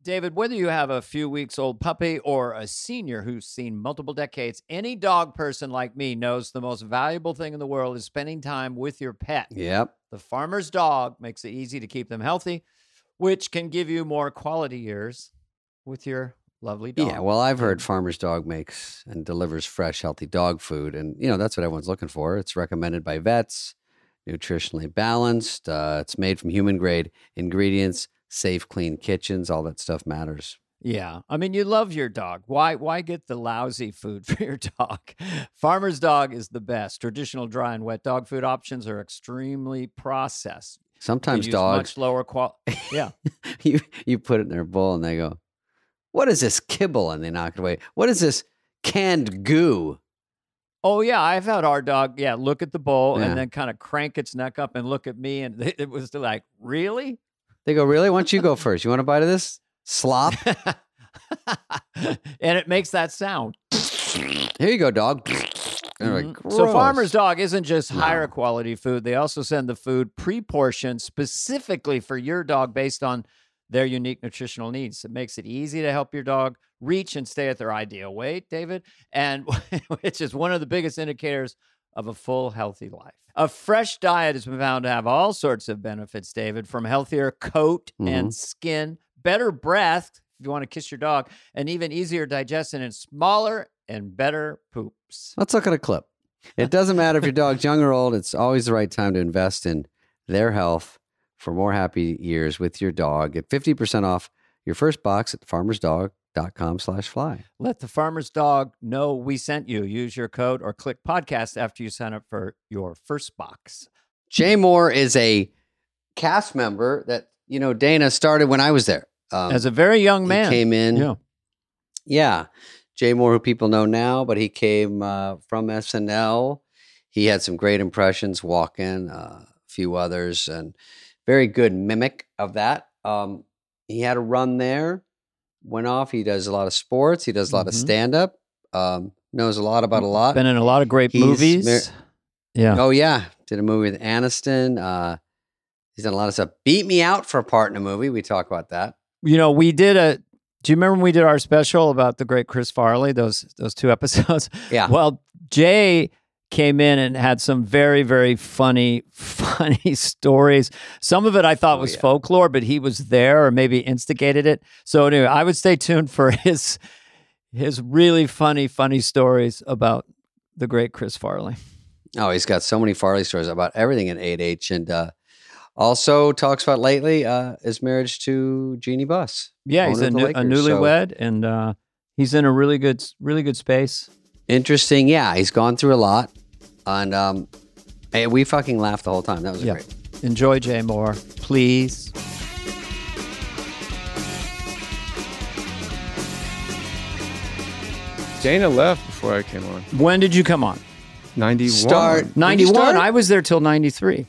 David, whether you have a few weeks old puppy or a senior who's seen multiple decades, any dog person like me knows the most valuable thing in the world is spending time with your pet. Yep. The farmer's dog makes it easy to keep them healthy, which can give you more quality years with your lovely dog. Yeah, well, I've heard Farmer's Dog makes and delivers fresh, healthy dog food. And, that's what everyone's looking for. It's recommended by vets, nutritionally balanced. It's made from human-grade ingredients, safe, clean kitchens. All that stuff matters. Yeah. I mean, you love your dog. Why get the lousy food for your dog? Farmer's Dog is the best. Traditional dry and wet dog food options are extremely processed. Sometimes They use dogs, much lower quality. Yeah. you put it in their bowl and they go, "What is this kibble?" And they knock it away. "What is this canned goo?" Oh, yeah. I've had our dog, look at the bowl Yeah. and then kind of crank its neck up and look at me. And it was like, really? They go, "Really? Why don't you go first? You want a bite of this slop?" And it makes that sound. Here you go, dog. And they're like, So "Gross." Farmer's Dog isn't just No. higher quality food. They also send the food pre-portioned specifically for your dog based on their unique nutritional needs. It makes it easy to help your dog reach and stay at their ideal weight, David, and which is one of the biggest indicators of a full, healthy life. A fresh diet has been found to have all sorts of benefits, David, from healthier coat and skin, better breath, if you want to kiss your dog, and even easier digestion and smaller and better poops. Let's look at a clip. It doesn't matter if your dog's young or old. It's always the right time to invest in their health for more happy years with your dog. Get 50% off your first box at farmersdog.com/fly. Let the farmer's dog know we sent you. Use your code or click podcast after you sign up for your first box. Jay Moore is a cast member that, Dana started when I was there. As a very young man. He came in. Yeah. Yeah. Jay Moore, who people know now, but he came from SNL. He had some great impressions, Walken, a few others, and very good mimic of that. He had a run there, went off. He does a lot of sports. He does a lot of stand-up, knows a lot about a lot. Been in a lot of great movies. Yeah. Oh, yeah. Did a movie with Aniston. He's done a lot of stuff. Beat Me Out for a part in a movie. We talk about that. We did do you remember when we did our special about the great Chris Farley, those 2 episodes? Yeah. Well, Jay came in and had some very, very funny stories. Some of it I thought was folklore, but he was there or maybe instigated it. So anyway, I would stay tuned for his really funny stories about the great Chris Farley. Oh, he's got so many Farley stories about everything in 8H. And also talks about lately his marriage to Jeannie Buss. Yeah, he's a newlywed, and he's in a really good space. Interesting. Yeah, he's gone through a lot. And hey, we fucking laughed the whole time. That was great. Enjoy Jay Moore, please. Dana left before I came on. When did you come on? 91. 91. I was there till 93.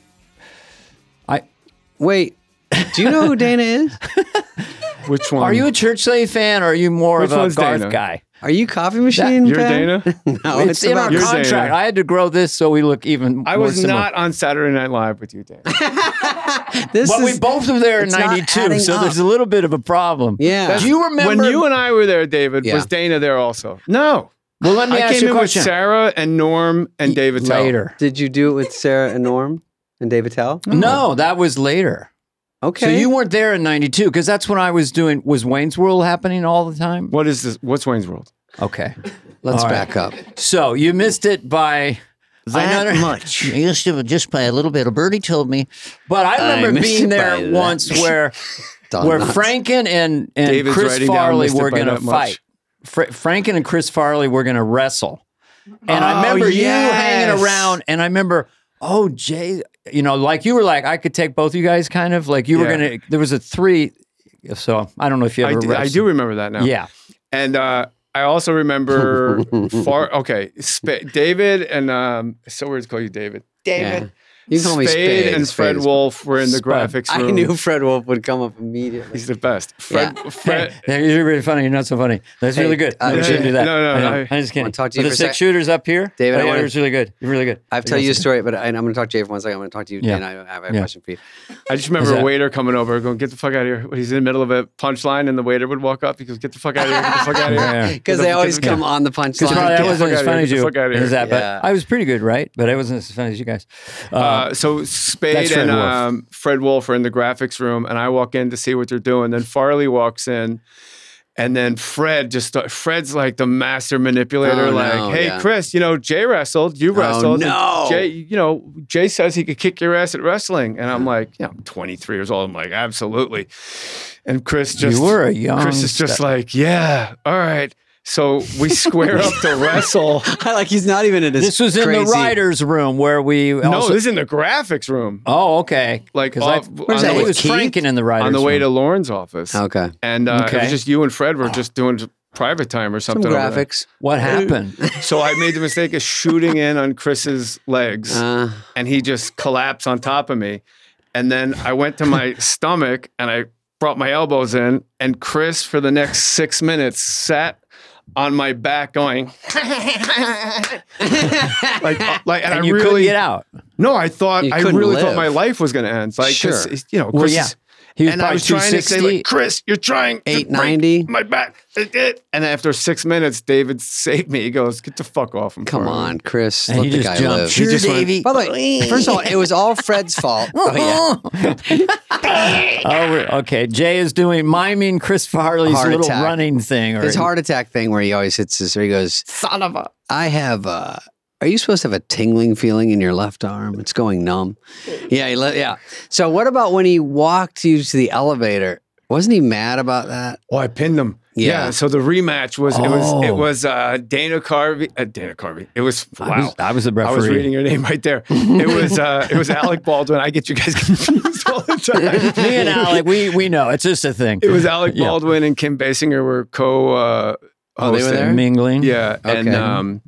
Wait, do you know who Dana is? Which one? Are you a Church Slave fan, or are you more of a one's Garth Dana? guy? Are you Coffee Machine? You're fan? Dana? No, It's in our You're contract. Dana. I had to grow this so we look even I more was similar. not on Saturday Night Live with you, Dana. But we both were there in it's not 92, adding so up. there's a little bit of a problem. Yeah. Do you remember? When you and I were there, David, Yeah. was Dana there also? No. Well, let me I ask came you a in with question. Sarah and Norm and David Tell. Later. Did you do it with Sarah and Norm and David Tell? No, that was later. Okay. So you weren't there in 92, because that's when I was doing, was Wayne's World happening all the time? What is this? What's Wayne's World? Okay. Let's All right. back up. So you missed it by That much. Just by a little bit. A birdie told me. But I remember missed being it by there that once where Donuts. Franken and David's Chris writing down Farley missed it were by going to that much. fight. Franken and Chris Farley were going to wrestle. And I remember you hanging around, and I remember, Jay, like you were like, I could take both of you guys, kind of like you were going to, there was a 3. So I don't know if you ever I wrestled. do remember that now. Yeah. And I also remember David and so weird to call you David. Yeah. You can call me Spade. and Fred Wolf were in the Spud. graphics I room. knew Fred Wolf would come up immediately. He's the best. Fred. Hey, you're really funny. You're not so funny. That's really good. We shouldn't do that. No, I know. I- I'm just kidding. wanna talk to you For for the a 6 sec. shooters up here, David, I yeah, wanna- it was really good. You're really good. I have to tell you a story, but I'm going to talk to you for 1 second. I'm going to talk to you, Yeah. and I have a Yeah. question for you. I just remember What's a that? waiter coming over, going, "Get the fuck out of here!" He's in the middle of a punchline, and the waiter would walk up. He goes, "Get the fuck out of here! Get the fuck out of here!" Yeah. Because they always come on the Because punchline. probably I Get the wasn't fuck as outta funny here. as Get the you. fuck outta here. As that, Yeah. but I was pretty good, right? But I wasn't as funny as you guys. So Spade That's Fred and Wolf. Fred Wolf are in the graphics room, and I walk in to see what they're doing. Then Farley walks in, and then Fred's like the master manipulator. Oh, like, no, hey, yeah. Chris, Jay wrestled, you wrestled. and no. Jay says he could kick your ass at wrestling, and I'm like, I'm 23 years old. I'm like, absolutely. And Chris You were a young. Chris is just like, yeah, all right. So we square up to wrestle. Like he's not even in his This was in the crazy- writers' room where we. No, Also, this is in the graphics room. oh, okay. Like, Because I off- What is on that, the- he with was Keith? Franken in the writers' on the way room. to Lauren's office. Okay. And it Okay. was just you and Fred were just doing private time or Some something. over there. graphics. What happened? So I made the mistake of shooting in on Chris's legs, and he just collapsed on top of me. And then I went to my stomach and I brought my elbows in, and Chris for the next 6 minutes sat on my back going like, and And I you really couldn't get out. No, I You really couldn't thought live. my life was going to end. Like, Sure. Chris, Well, Chris yeah. is- He was and I probably was trying to say, 260. like, Chris, you're trying to 890? break my back. And after 6 minutes, David saved me. He goes, "Get the fuck off him." Come Farley." on, Chris. And let he the just guy jumped. live. Sure, just went- Davey. By the way, first of all, it was all Fred's fault. Oh, yeah. Okay. Jay is miming Chris Farley's Heart little attack. running thing. Or His heart attack thing where he always hits his, he goes, son of a. I have, are you supposed to have a tingling feeling in your left arm? It's going numb. Yeah. Yeah. So what about when he walked you to the elevator? Wasn't he mad about that? Oh, I pinned him. Yeah. So the rematch was Oh. it was Dana Carvey. Dana Carvey. It was wow. I was the referee. I was reading your name right there. It was Alec Baldwin. I get you guys confused all the time. Me and Alec, we know. It's just a thing. It was Alec Yeah. Baldwin and Kim Basinger were co. Oh, they were there? Mingling. Yeah, Okay. and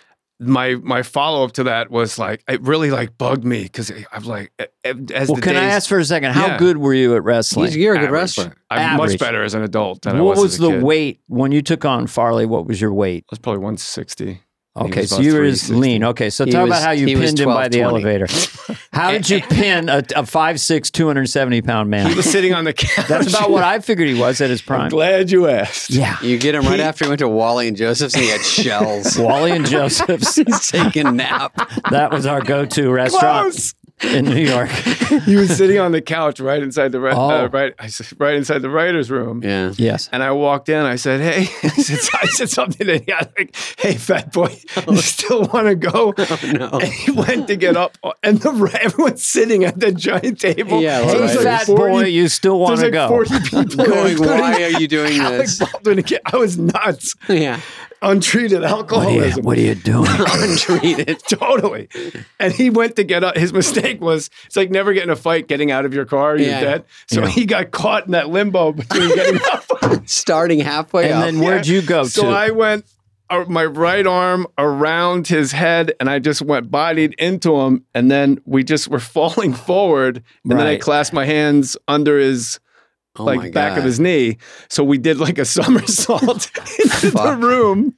my follow up to that was like it really like bugged me because I'm like as Well, the can I days- ask for a second? How Yeah. good were you at wrestling? You're a good average. wrestler. I'm much Average. better as an adult than I What was was as a the kid. weight when you took on Farley? What was your weight? I was probably 160. He Okay, was so about you were as 360. lean. Okay, so He talk was- about how you he was pinned him by the 1220. elevator. How did you pin a 5'6", 270-pound man? He was sitting on the couch. That's about what I figured he was at his I'm prime. glad you asked. Yeah. You get him right after he went to Wally and Joseph's and he had shells. Wally and Joseph's. He's taking a nap. That was our go-to restaurant Close. in New York. He was sitting on the couch right inside the Oh. right inside the writer's room. Yeah. Yes. And I walked in. I said, "Hey," I said something to him. Like, "Hey, fat boy, you still want to go?" No. And he went to get up, and everyone's sitting at the giant table. Yeah, Hey, right. fat boy, you still want There's to like go. 40 people Going, including why are you doing Alec this? Baldwin again. I was nuts. Yeah. Untreated alcoholism. What are you doing? Untreated. Totally. And he went to get up. His mistake was it's like never getting a fight, getting out of your car, you're Yeah. dead. So Yeah. he got caught in that limbo between getting up. Starting halfway And up. then where'd you go So to? I went my right arm around his head and I just went bodied into him. And then we just were falling forward. And then I Right. clasped my hands under his Oh my like back God. of his knee. So we did like a somersault into the Fuck. room.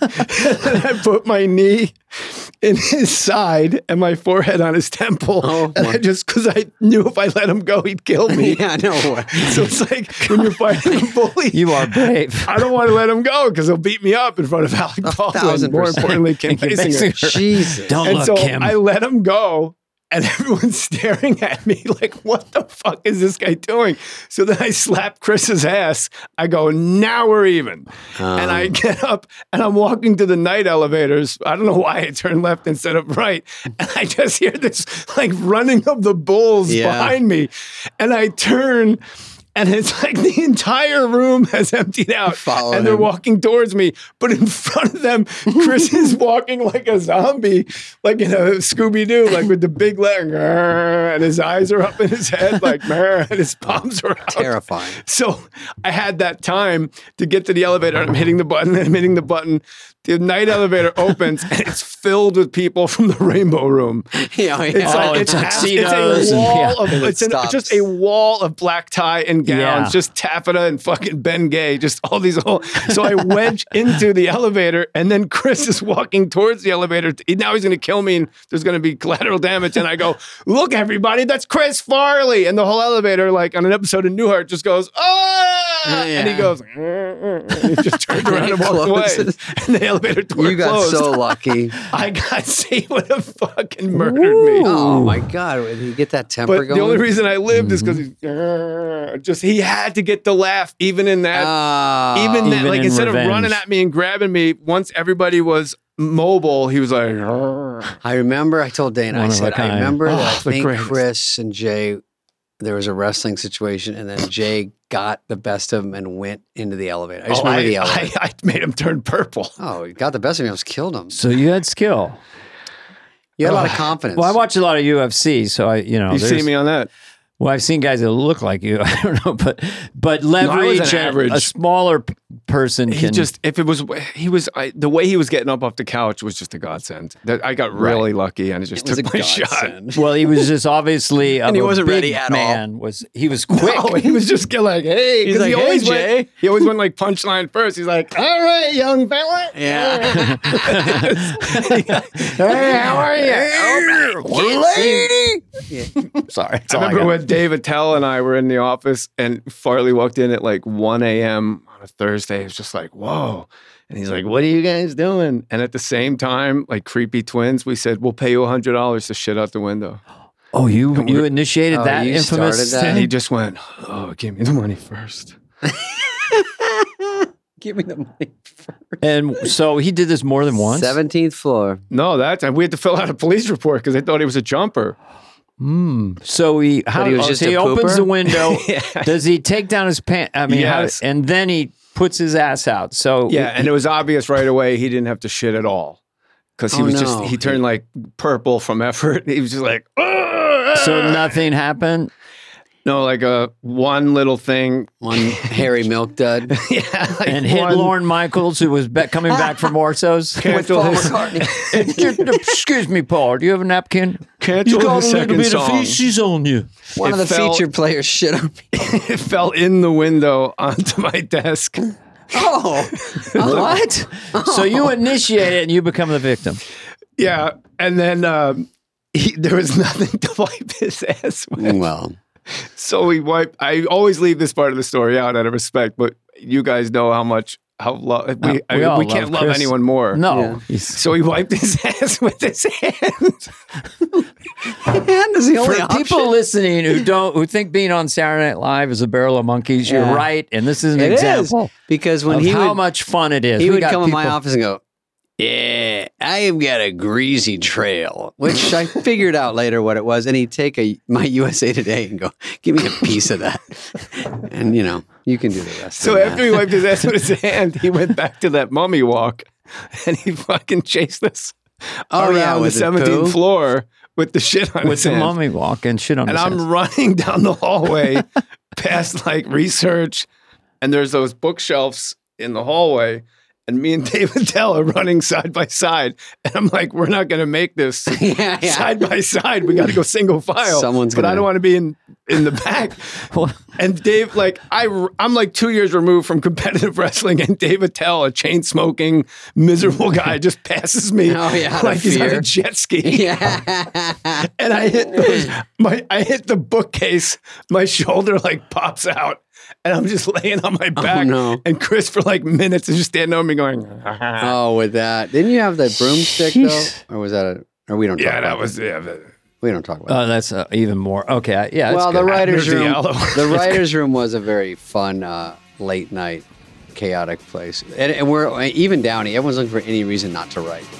And I put my knee in his side and my forehead on his temple. Oh, and my- I just because I knew if I let him go, he'd kill me. Yeah, no way. So it's like when you're fighting a bully. You are brave. I don't want to let him go because he'll beat me up in front of Alec Baldwin. 1,000%. More importantly, Kim Kim Basinger. Basinger. Jesus. Don't And look, so Kim. I let him go, and everyone's staring at me like, what the fuck is this guy doing? So then I slap Chris's ass. I go, now we're even. And I get up and I'm walking to the night elevators. I don't know why I turned left instead of right. And I just hear this like running of the bulls Yeah. behind me. And I turn. And it's like the entire room has emptied out. Following And they're him. walking towards me. But in front of them, Chris is walking like a zombie, like in a Scooby-Doo, like with the big leg. "Grr," and his eyes are up in his head, like, "Grr," and his palms are out. Terrifying. So I had that time to get to the elevator. And I'm hitting the button, and I'm hitting the button. The night elevator opens and it's filled with people from the Rainbow Room. Yeah, It's yeah. like Oh, it's tuxedos a and- wall yeah. of And it it's stops. just a wall of black tie and gowns, Yeah. just taffeta and fucking Ben Gay, just all these. So I wedge into the elevator, and then Chris is walking towards the elevator. Now he's going to kill me, and there's going to be collateral damage. And I go, "Look, everybody, that's Chris Farley!" And the whole elevator, like on an episode of Newhart, just goes, "Ah!" And he goes, and he just turns around and walks away. Closes. And the elevator door You got closed. so lucky. I got he would have fucking murdered me. Oh my God. Did he get that temper But going? the only reason I lived is because he had to get the laugh, even in that. Even that, Even like in instead revenge. of running at me and grabbing me, once everybody was mobile, he was like, I remember I told Dana, One I of said, a kind. I remember Oh, that I the think greatest. Chris and Jay, there was a wrestling situation, and then Jay got the best of him and went into the elevator. I just remember the elevator. I made him turn purple. Oh, he got the best of him, almost killed him. So you had skill. You had a lot of confidence. Well, I watch a lot of UFC, so You there's- see me on that? Well, I've seen guys that look like you. I don't know, but I was leverage an and average. a smaller person He can just the way he was getting up off the couch was just a godsend. That I got really lucky and it just It was took a my shot. godsend. Well, he was just obviously And he of a wasn't big ready at all. man. He was quick. No, he was just like, hey, He's because like, he always "Hey, Jay." went. He always went like punchline first. He's like, all right, young fella. Yeah. Hey, how are you? Lady. Sorry, that's I all remember got. when Dave Attell and I were in the office and Farley walked in at like 1 a.m. on a Thursday. It was just like, whoa. And he's like, what are you guys doing? And at the same time, like creepy twins, we said, we'll pay you $100 to shit out the window. Oh, you initiated Oh, that you infamous started that? And he thing? just went, oh, give me the money first. Give me the money. And so he did this more than once. 17th floor. No, we had to fill out a police report because they thought he was a jumper. So he was just he a opens pooper? the window. Yeah. Does he take down his pants? I mean, Yes. and then he puts his ass out. So Yeah, and it was obvious right away he didn't have to shit at all. Because he Oh, was no. he turned like purple from effort. He was just like, "Ugh." so nothing happened. No, like one little thing. One hairy milk dud. Yeah, like And hit one- Lorne Michaels, who was coming back from Orso's. Cancel Paul his, McCartney. Excuse me, Paul. Do you have a napkin? cancel his second song. on you. One of the fell- featured players shit on me. It fell in the window onto my desk. Oh. What? So you initiate it and you become the victim. Yeah, and then there was nothing to wipe his ass with. Well, So he wiped. I always leave this part of the story out out of respect, but you guys know how we all we can't love love Chris. anyone more. No. So he wiped his ass with his hand. hand is the For only option. people listening who think being on Saturday Night Live is a barrel of monkeys, Yeah. you're right, and this is an It is, example because when of he how would, much fun it is. he We would got come in my people- office and go, yeah, I have got a greasy trail, which I figured out later what it was. And he'd take my USA Today and go, give me a piece of that. And, you can do the rest So of after he wiped his ass with his hand, he went back to that mummy walk, and he fucking chased us Oh, around yeah, the with the 17th poo? floor with the shit on with his the hand. mummy walk and shit on And his I'm hands. running down the hallway past like research, and there's those bookshelves in the hallway, and me and Dave Attell are running side by side, and I'm like, we're not going to make this Yeah, yeah. side by side. We got to go single file. Someone's but I gonna- don't want to be in the back. And Dave, like, I'm like 2 years removed from competitive wrestling, and Dave Attell, a chain smoking, miserable guy, just passes me Oh, yeah, out of like he's on fear. a jet ski. Yeah. And I hit I hit the bookcase. My shoulder like pops out, and I'm just laying on my back. no. And Chris for like minutes is just standing over me going, Oh, with that. Didn't you have the broomstick, Jeez. though? Or was that or we don't talk yeah, about that it. was but- We don't talk about it. That's even more. Okay. Yeah. Well, the right. writer's There's the room. yellow. The writer's room was a very fun late night, chaotic place, and we're even Downey. Everyone's looking for any reason not to write.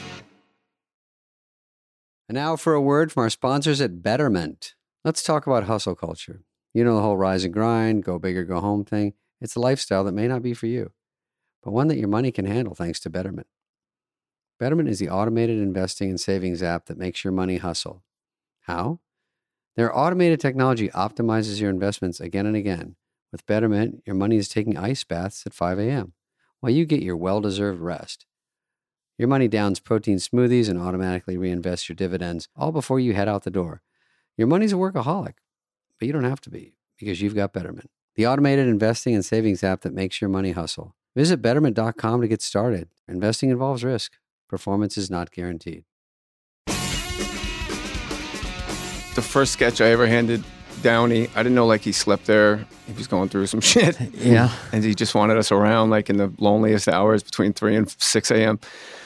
And now for a word from our sponsors at Betterment. Let's talk about hustle culture. You know the whole rise and grind, go big or go home thing. It's a lifestyle that may not be for you, but one that your money can handle thanks to Betterment. Betterment is the automated investing and savings app that makes your money hustle. How? Their automated technology optimizes your investments again and again. With Betterment, your money is taking ice baths at 5 a.m. while you get your well-deserved rest. Your Money Downs protein smoothies and automatically reinvest your dividends all before you head out the door. Your money's a workaholic, but you don't have to be because you've got Betterment, the automated investing and savings app that makes your money hustle. Visit Betterment.com to get started. Investing involves risk. Performance is not guaranteed. The first sketch I ever handed Downey, I didn't know like he slept there. He was going through some shit. Yeah. And he just wanted us around like in the loneliest hours between 3 and 6 a.m.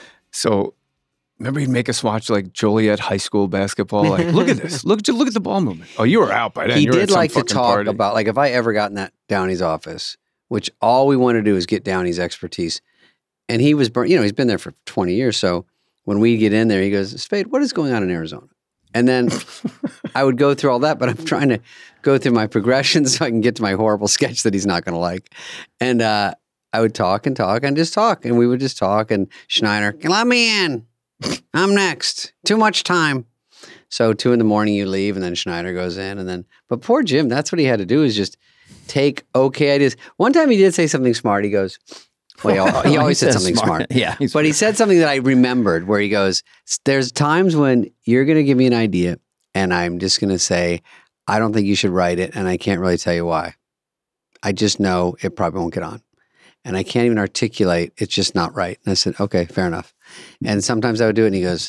So remember he'd make us watch like Joliet High School basketball. Like, look at this. Look at the ball movement. Oh, you were out by then. He You were did at some like to fucking talk party. about, like if I ever got in that Downey's office, which all we want to do is get Downey's expertise. And he was, he's been there for 20 years. So when we get in there, he goes, Spade, what is going on in Arizona? And then I would go through all that, but I'm trying to go through my progression so I can get to my horrible sketch that he's not going to like. And I would talk and just talk. And we would just talk. And Schneider, let me in. I'm next. Too much time. So 2 a.m, you leave, and then Schneider goes in. But poor Jim, that's what he had to do, is just take okay ideas. One time he did say something smart. He goes, well, he always said something smart. Yeah. But he said something that I remembered where he goes, there's times when you're going to give me an idea and I'm just going to say, I don't think you should write it. And I can't really tell you why. I just know it probably won't get on. And I can't even articulate. It's just not right. And I said, okay, fair enough. And sometimes I would do it and he goes,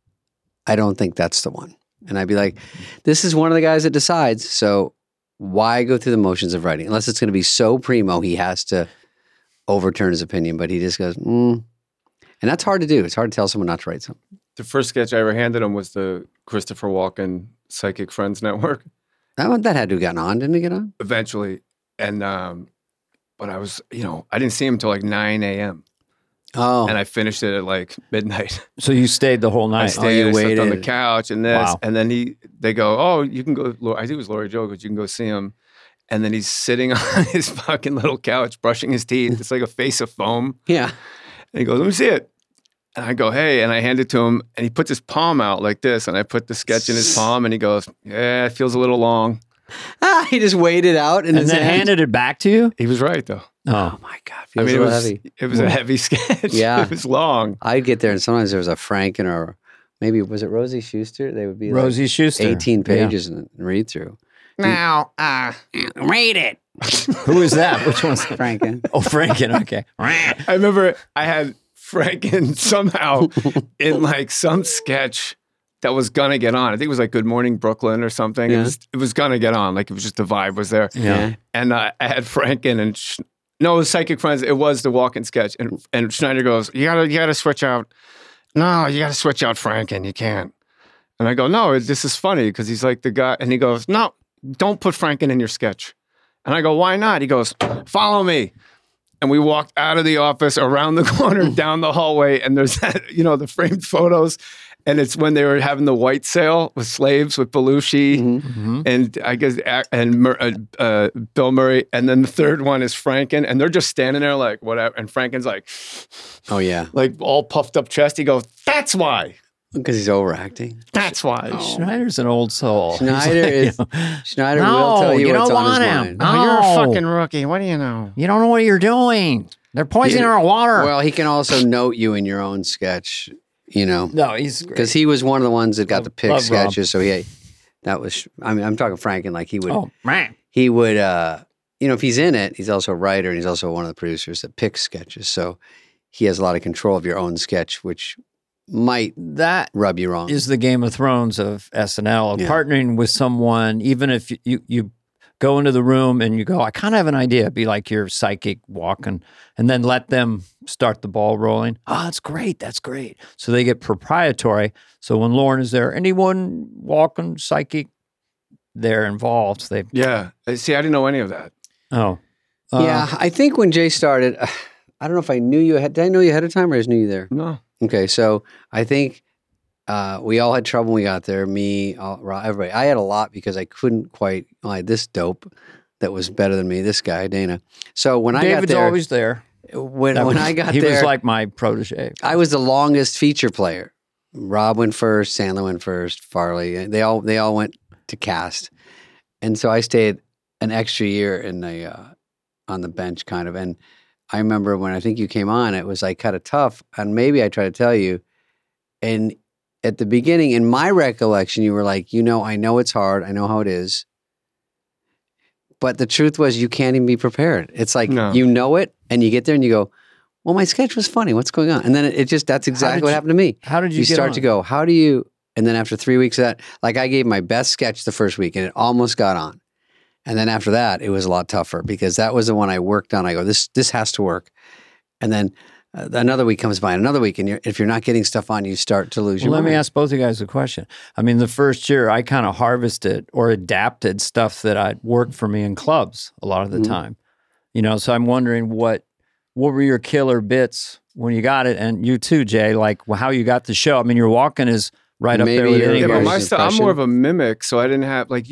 I don't think that's the one. And I'd be like, this is one of the guys that decides. So why go through the motions of writing? Unless it's going to be so primo, he has to overturn his opinion, but he just goes, And that's hard to do. It's hard to tell someone not to write something. The first sketch I ever handed him was the Christopher Walken Psychic Friends Network. That had to have gotten on, didn't it get on? Eventually. And, but I was, I didn't see him till like 9 a.m. Oh. And I finished it at like midnight. So you stayed the whole I night. stayed, you I slept on the waited. couch and this. Wow. And then they go, oh, you can go, I think it was Laurie Joe, but you can go see him. And then he's sitting on his fucking little couch, brushing his teeth. It's like a face of foam. Yeah. And he goes, let me see it. And I go, hey, and I hand it to him, and he puts his palm out like this, and I put the sketch in his palm, and he goes, yeah, it feels a little long. He just waited out and then handed it back to you? He was right, though. Oh my God. I Feels mean, a little heavy. it was a heavy sketch. Yeah. It was long. I'd get there, and sometimes there was a Franken or maybe, was it Rosie Schuster? They would be Rosie like Schuster. 18 pages and read through. Now, Read it. Who is that? Which one's Franken. Oh, Franken. Okay. I remember I had Franken somehow in like some sketch that was gonna get on. I think it was like Good Morning Brooklyn or something. Yeah. It was gonna get on. Like it was just the vibe was there. Yeah. And I had Franken and no, it was Psychic Friends. It was the walk-in sketch. And Schneider goes, you gotta switch out. No, you gotta switch out Franken. You can't. And I go, no, this is funny because he's like the guy. And he goes, no, don't put Franken in your sketch. And I go, why not? He goes, follow me. And we walked out of the office, around the corner, down the hallway, and there's that, the framed photos. And it's when they were having the white sale with slaves with Belushi and I guess Bill Murray. And then the third one is Franken. And they're just standing there like, whatever. And Franken's like, Oh, yeah. like all puffed up chest. He goes, that's why. Because he's overacting. That's why. Schneider's an old soul. Schneider Schneider will tell you, you what's don't on his want him. mind. No. Oh, you're a fucking rookie. What do you know? You don't know what you're doing. They're poisoning our water. Well, he can also note you in your own sketch, no, he's great. because he was one of the ones that got the pick love Rob. sketches. So that was, I'm talking Franken, like he would, Oh, man. if he's in it, he's also a writer and he's also one of the producers that picks sketches. So he has a lot of control of your own sketch, which might That rub you wrong. is the Game of Thrones of SNL. Yeah. Partnering with someone, even if you go into the room and you go, I kind of have an idea, be like your psychic walking, and then let them start the ball rolling. Oh, that's great. That's great. So they get proprietary. So when Lauren is there, anyone walking psychic, they're involved. Yeah. See, I didn't know any of that. Oh. Yeah, I think when Jay started, I don't know if I knew you ahead. Did I know you ahead of time or I just knew you there? No. Okay, so I think we all had trouble when we got there. Me, everybody. I had a lot because I couldn't quite. I had this dope that was better than me. This guy, Dana. So when I got David's there, always there. when I got he there, was like my protege. I was the longest feature player. Rob went first, Sandler went first, Farley. They all went to cast, and so I stayed an extra year in the on the bench, kind of. And I remember when I think you came on, it was like kind of tough. And maybe I tried to tell you. And at the beginning, in my recollection, you were like, I know it's hard. I know how it is. But the truth was you can't even be prepared. It's like, you know it. And you get there and you go, well, my sketch was funny. What's going on? And then that's exactly what happened to me. How did you start to go, how do you, and then after 3 weeks of that, like I gave my best sketch the first week and it almost got on. And then after that, it was a lot tougher because that was the one I worked on. I go, this has to work. And then another week comes by, another week, and if you're not getting stuff on, you start to lose your mind. Let me ask both of you guys a question. I mean, the first year, I kind of harvested or adapted stuff that I'd worked for me in clubs a lot of the time. So I'm wondering what were your killer bits when you got it? And you too, Jay, like how you got the show. I mean, your walking is right up there with Yeah, anybody. but my style, I'm more of a mimic, so I didn't have like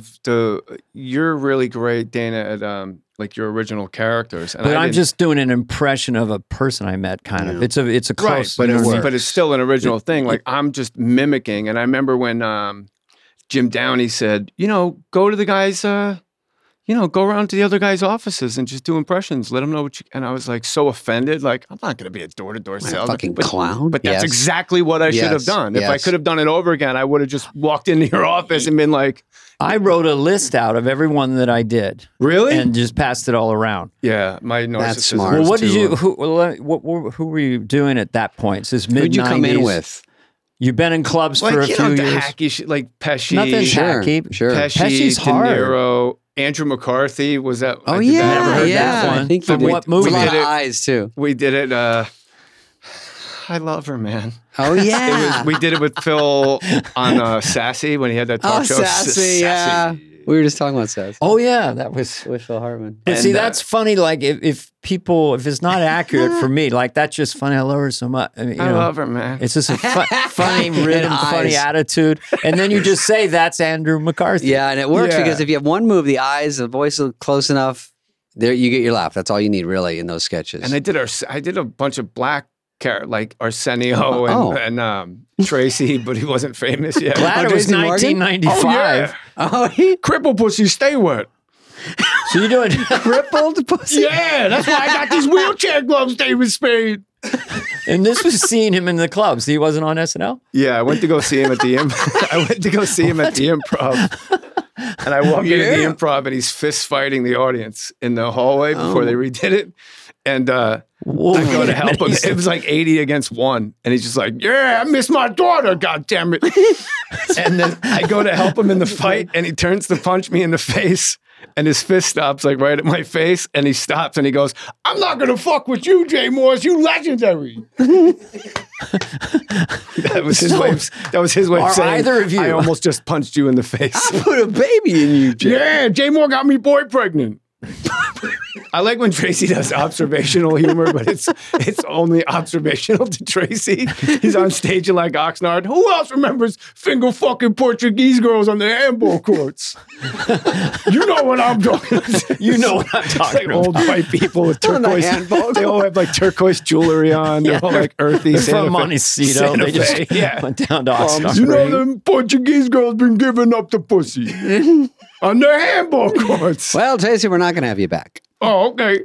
you're really great, Dana, at like your original characters. And but I'm just doing an impression of a person I met, kind of. It's a close, right, but it's still an original thing. Like I'm just mimicking. And I remember when Jim Downey said, go to the guys. Go around to the other guys' offices and just do impressions. Let them know what you... And I was like so offended. Like, I'm not going to be a door-to-door salesman. Fucking clown. But that's exactly what I should have done. If I could have done it over again, I would have just walked into your office and been like... I wrote a list out of everyone that I did. Really? And just passed it all around. Yeah, my narcissism. That's smart. Well, what did you... Who were you doing at that point? Is this mid-90s? Who'd you come in with? You've been in clubs for a few years. Hacky shit, like Pesci. Nothing's hacky. Sure. Pesci's hard. De Niro, Andrew McCarthy was that? Oh yeah, never heard that one. I think From what movie? A lot of eyes too. We did it. I love her, man. Oh yeah, we did it with Phil on Sassy when he had that talk show. Sassy, yeah. We were just talking about Sassy. Oh yeah, that was with Phil Hartman. But see, that's funny. Like if it's not accurate for me, like that's just funny. I love her so much. I mean, I love her, man. It's just a funny rhythm, funny attitude, and then you just say that's Andrew McCarthy. Yeah, and it works because if you have one move, the eyes, the voice are close enough. There, you get your laugh. That's all you need, really, in those sketches. And I did a bunch of black characters, like Arsenio and Tracy, but he wasn't famous yet. Glad it was 1995. Cripple pussy, stay wet. So you're doing crippled pussy? Yeah, that's why I got these wheelchair gloves, David Spade. And this was seeing him in the clubs. He wasn't on SNL? Yeah, I went to go see him at the Improv. And I walk into the Improv and he's fist fighting the audience in the hallway before they redid it. And I go to help him. It was like 80 against 1. And he's just like, yeah, I miss my daughter, goddammit. And then I go to help him in the fight and he turns to punch me in the face. And his fist stops like right at my face. And he stops and he goes, I'm not going to fuck with you, Jay Morris. You legendary. That was his way of saying, either of you? I almost just punched you in the face. I put a baby in you, Jay. Yeah, Jay Moore got me boy pregnant. I like when Tracy does observational humor, but it's only observational to Tracy. He's on stage in like Oxnard. Who else remembers finger fucking Portuguese girls on the handball courts? You know what I'm talking about. You know what I'm talking about. Old white people with turquoise. They all have like turquoise jewelry on. They're all like earthy. They're from Montecito. They just went down to Oxnard. You know them Portuguese girls been giving up the pussy on their handball courts. Well, Tracy, we're not going to have you back. Oh, okay.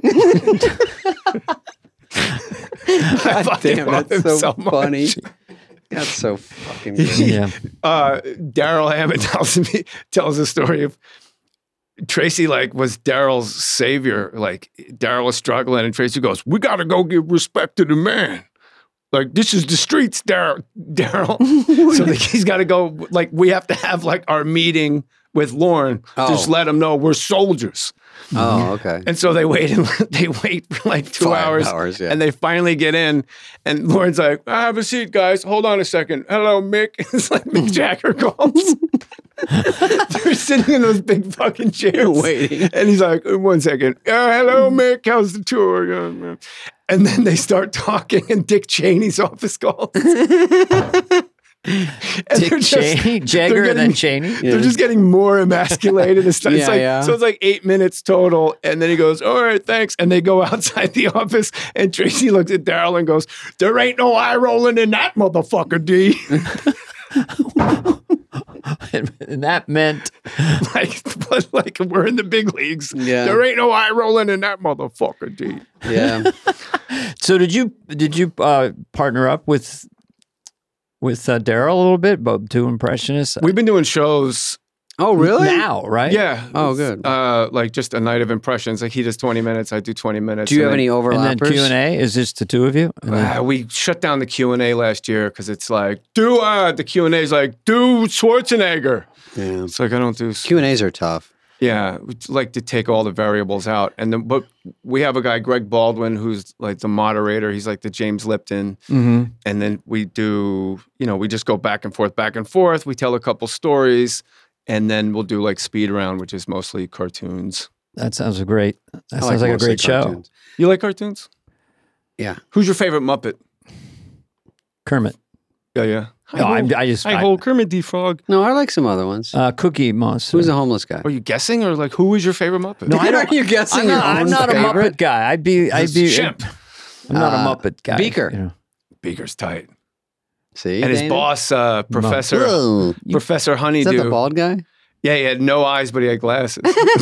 God damn, that's so funny. That's so fucking good. Yeah. Daryl Hammond tells a story of Tracy, like, was Daryl's savior. Like, Daryl was struggling, and Tracy goes, we got to go give respect to the man. Like, this is the streets, Daryl. So like, he's got to go, like, we have to have, like, our meeting with Lauren. Just let them know we're soldiers. Oh, okay. And so they wait for like 2 hours, and they finally get in. And Lauren's like, have a seat, guys. Hold on a second. Hello, Mick. It's like Mick Jagger calls. They're sitting in those big fucking chairs waiting. And he's like, 1 second. Hello, Mick. How's the tour? And then they start talking, and Dick Cheney's office calls. Dick Cheney, Jagger, and then Cheney. They're just getting more emasculated. So it's like 8 minutes total. And then he goes, all right, thanks. And they go outside the office. And Tracy looks at Daryl and goes, there ain't no eye rolling in that motherfucker, D. and that meant like we're in the big leagues. Yeah. There ain't no eye rolling in that motherfucker, D. Yeah. So did you partner up with Daryl a little bit, but do impressionists? We've been doing shows. Oh, really? Now, right? Yeah. Oh, good. Like just a night of impressions. Like he does 20 minutes, I do 20 minutes. Do you have and any And then overlappers? Q&A is just the two of you. And then- we shut down the Q&A last year because it's like, the Q&A is like, do Schwarzenegger. Yeah. It's like, I don't do. Q&As are tough. Yeah. We like to take all the variables out. And then, but we have a guy, Greg Baldwin, who's like the moderator. He's like the James Lipton. Mhm. And then we do, we just go back and forth. We tell a couple stories. And then we'll do like speed round, which is mostly cartoons. That sounds great. That I sounds like a mostly great show. cartoons. You like cartoons? Yeah. Who's your favorite Muppet? Kermit. Yeah. No, I hold Kermit the Frog. No, I like some other ones. Cookie Monster. Who's the homeless guy? Are you guessing or like who is your favorite Muppet? No, I don't. Are you guessing I'm your not, I'm own not a favorite? Muppet guy. I'd be. Shemp. I'm not a Muppet guy. Beaker. you know. Beaker's tight. See? And his Dana? boss, Professor Whoa. Professor Is Honeydew. that the bald guy? Yeah, he had no eyes, but he had glasses.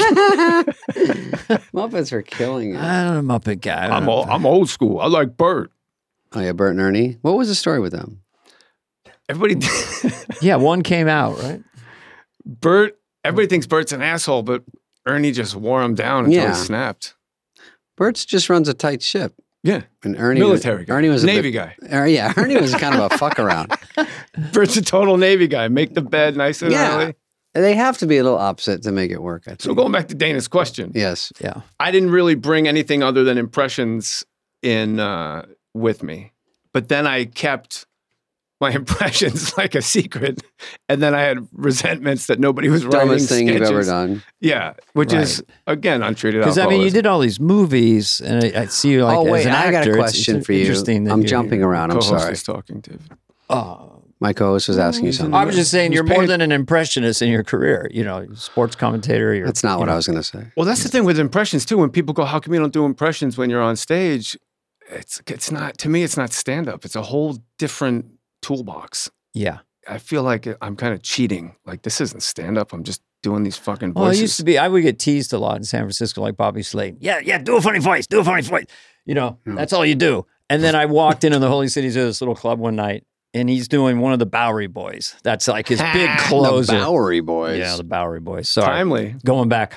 Muppets are killing it. I'm a Muppet guy. I'm old school. I like Bert. Oh, yeah, Bert and Ernie. What was the story with them? Everybody, Yeah, one came out, right? everybody thinks Bert's an asshole, but Ernie just wore him down until Yeah. he snapped. Bert just runs a tight ship. Yeah, And Ernie military guy. Ernie was a Navy bit- guy. Yeah, Ernie was kind of a fuck around. Bert's a total Navy guy. Make the bed nice and Yeah. early. They have to be a little opposite to make it work, I think. So going back to Dana's question, Yes. Yeah. I didn't really bring anything other than impressions in with me. But then I kept my impressions like a secret. And then I had resentments that nobody was writing Dumbest thing you've ever sketches. done. Yeah, which is, again, untreated Because alcoholism. I mean, you did all these movies, and I see you like Oh, wait, as an I actor. got a it's question for you. Interesting. That I'm you're- jumping around. I'm Co-host sorry. is talking, David. My co-host was asking you something. I was just saying He's you're more paid- than an impressionist in your career. You know, sports commentator. You're, That's not what you I was going to say. Well, that's the thing with impressions too. When people go, "How come you don't do impressions when you're on stage?" It's not, to me. It's not stand up. It's a whole different toolbox. Yeah. I feel like I'm kind of cheating. Like this isn't stand up. I'm just doing these fucking Well, voices. it used to be. I would get teased a lot in San Francisco, like Bobby Slade. Yeah. Do a funny voice. Do a funny voice. You know, that's all you do. And then I walked into the Holy Cities of this little club one night, and he's doing one of the Bowery Boys. That's like his big The closer. Bowery Boys. Yeah, the Bowery Boys. Sorry. Timely. Going back.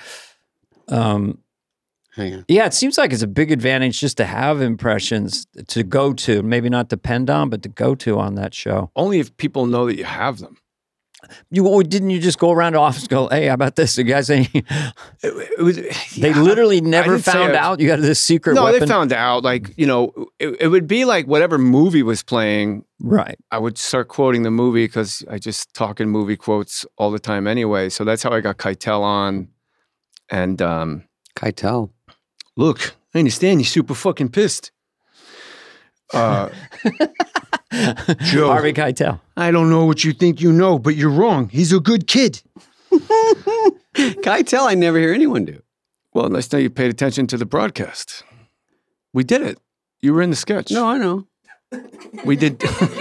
Hang on. Yeah, it seems like it's a big advantage just to have impressions to go to, maybe not depend on, but to go to on that show. Only if people know that you have them. Didn't you just go around to office and go, hey, how about this? The guys saying It was, they literally never didn't say found I- out you got this secret No, weapon? they found out. Like it would be like whatever movie was playing. Right. I would start quoting the movie because I just talk in movie quotes all the time anyway. So that's how I got Keitel on. And Keitel. look, I understand you're super fucking pissed. Joe, Harvey Keitel. I don't know what you think you know, but you're wrong. He's a good kid. Keitel, I never hear anyone do. Well, nice to know you paid attention to the broadcast. We did it. You were in the sketch. No, I know. We did.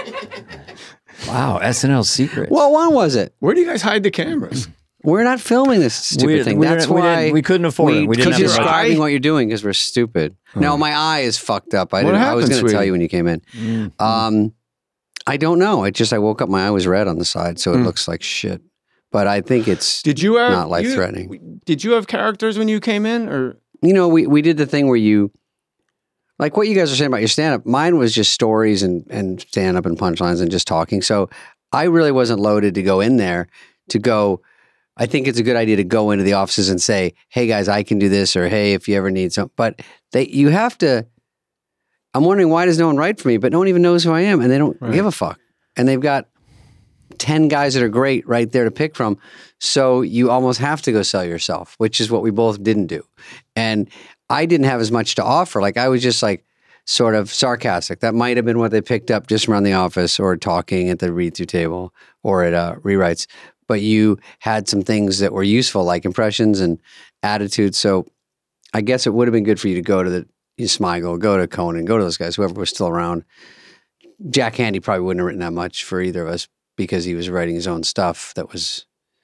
Wow, SNL secret. What one was it? Where do you guys hide the cameras? We're not filming this stupid thing. That's why we couldn't afford it. We didn't because have you're the budget. describing what you're doing because we're stupid. No, my eye is fucked up. I What was happened, going to tell sweetie? you when you came in. Mm. I don't know. I woke up, my eye was red on the side, so it looks like shit. But I think it's Did you have not life threatening. Did you have characters when you came in, or we did the thing where you, like what you guys are saying about your stand up, mine was just stories and stand up and punchlines and just talking. So I really wasn't loaded to go in there to go, I think it's a good idea to go into the offices and say, hey guys, I can do this, or hey, if you ever need something. But you have to, I'm wondering why does no one write for me, but no one even knows who I am and they don't give a fuck. And they've got 10 guys that are great right there to pick from. So you almost have to go sell yourself, which is what we both didn't do. And I didn't have as much to offer. Like I was just like sort of sarcastic. That might have been what they picked up just around the office or talking at the read-through table or at rewrites. But you had some things that were useful, like impressions and attitudes. So I guess it would have been good for you to go to the Smigel, go to Conan, go to those guys, whoever was still around. Jack Handy probably wouldn't have written that much for either of us because he was writing his own stuff that was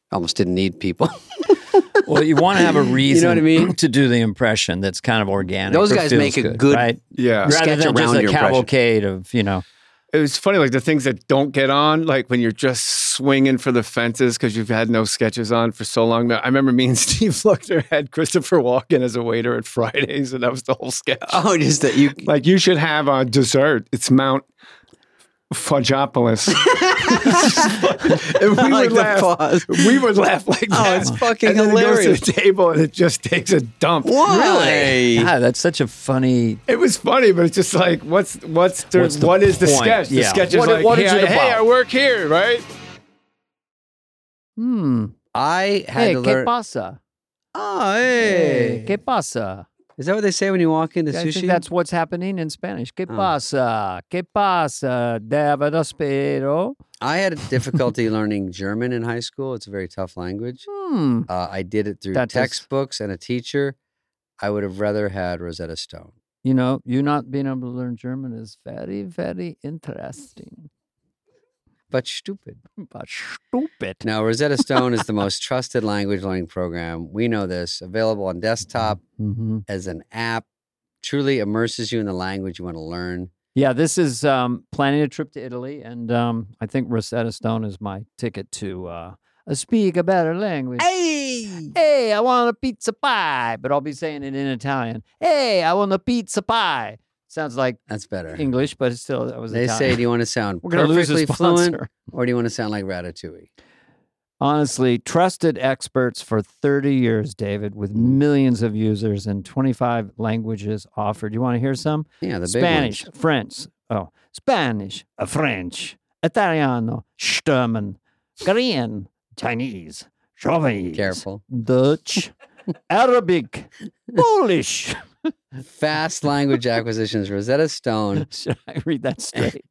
almost didn't need people. Well, you want to have a reason You know what I mean? to do the impression that's kind of organic. Those or guys feels make a good right? Yeah. Rather sketch than just around a your impression. cavalcade of, It was funny, like the things that don't get on, like when you're just swinging for the fences because you've had no sketches on for so long. I remember me and Steve Luckner had Christopher Walken as a waiter at Fridays, and that was the whole sketch. Oh, just that you. Like, you should have a dessert. It's Mount Fudgeopolis. And we like would the laugh. pause. We would laugh like that. Oh, it's fucking and then hilarious. It goes to the table and it just takes a dump. Why? God, that's such a funny. It was funny, but it's just like, what is the point? sketch? The Yeah. sketch is What like, is it hey, about? I work here, right? I had Hey, to ¿qué learn. pasa? Oh, Hey, hey. ¿qué pasa? Is that what they say when you walk into I sushi? think that's what's happening in Spanish. ¿Qué Oh. pasa? ¿Qué pasa? David espero. I had difficulty learning German in high school. It's a very tough language. I did it through That does- textbooks and a teacher. I would have rather had Rosetta Stone. You not being able to learn German is very, very interesting. But stupid. But stupid. Now, Rosetta Stone is the most trusted language learning program. We know this. Available on desktop Mm-hmm. as an app. Truly immerses you in the language you want to learn. Yeah, this is planning a trip to Italy, and I think Rosetta Stone is my ticket to speak a better language. Hey, I want a pizza pie, but I'll be saying it in Italian. Hey, I want a pizza pie. Sounds like That's better. English, but it's still that was They say, Italian. do you want to sound We're gonna lose a perfectly fluent sponsor. or do you want to sound like Ratatouille? Honestly, trusted experts for 30 years, David, with millions of users and 25 languages offered. You want to hear some? Yeah, the Spanish, big ones. Spanish, French, Italiano, German, Korean, Chinese, Japanese, Careful. Dutch, Arabic, Polish. Fast language acquisitions, Rosetta Stone. Should I read that straight?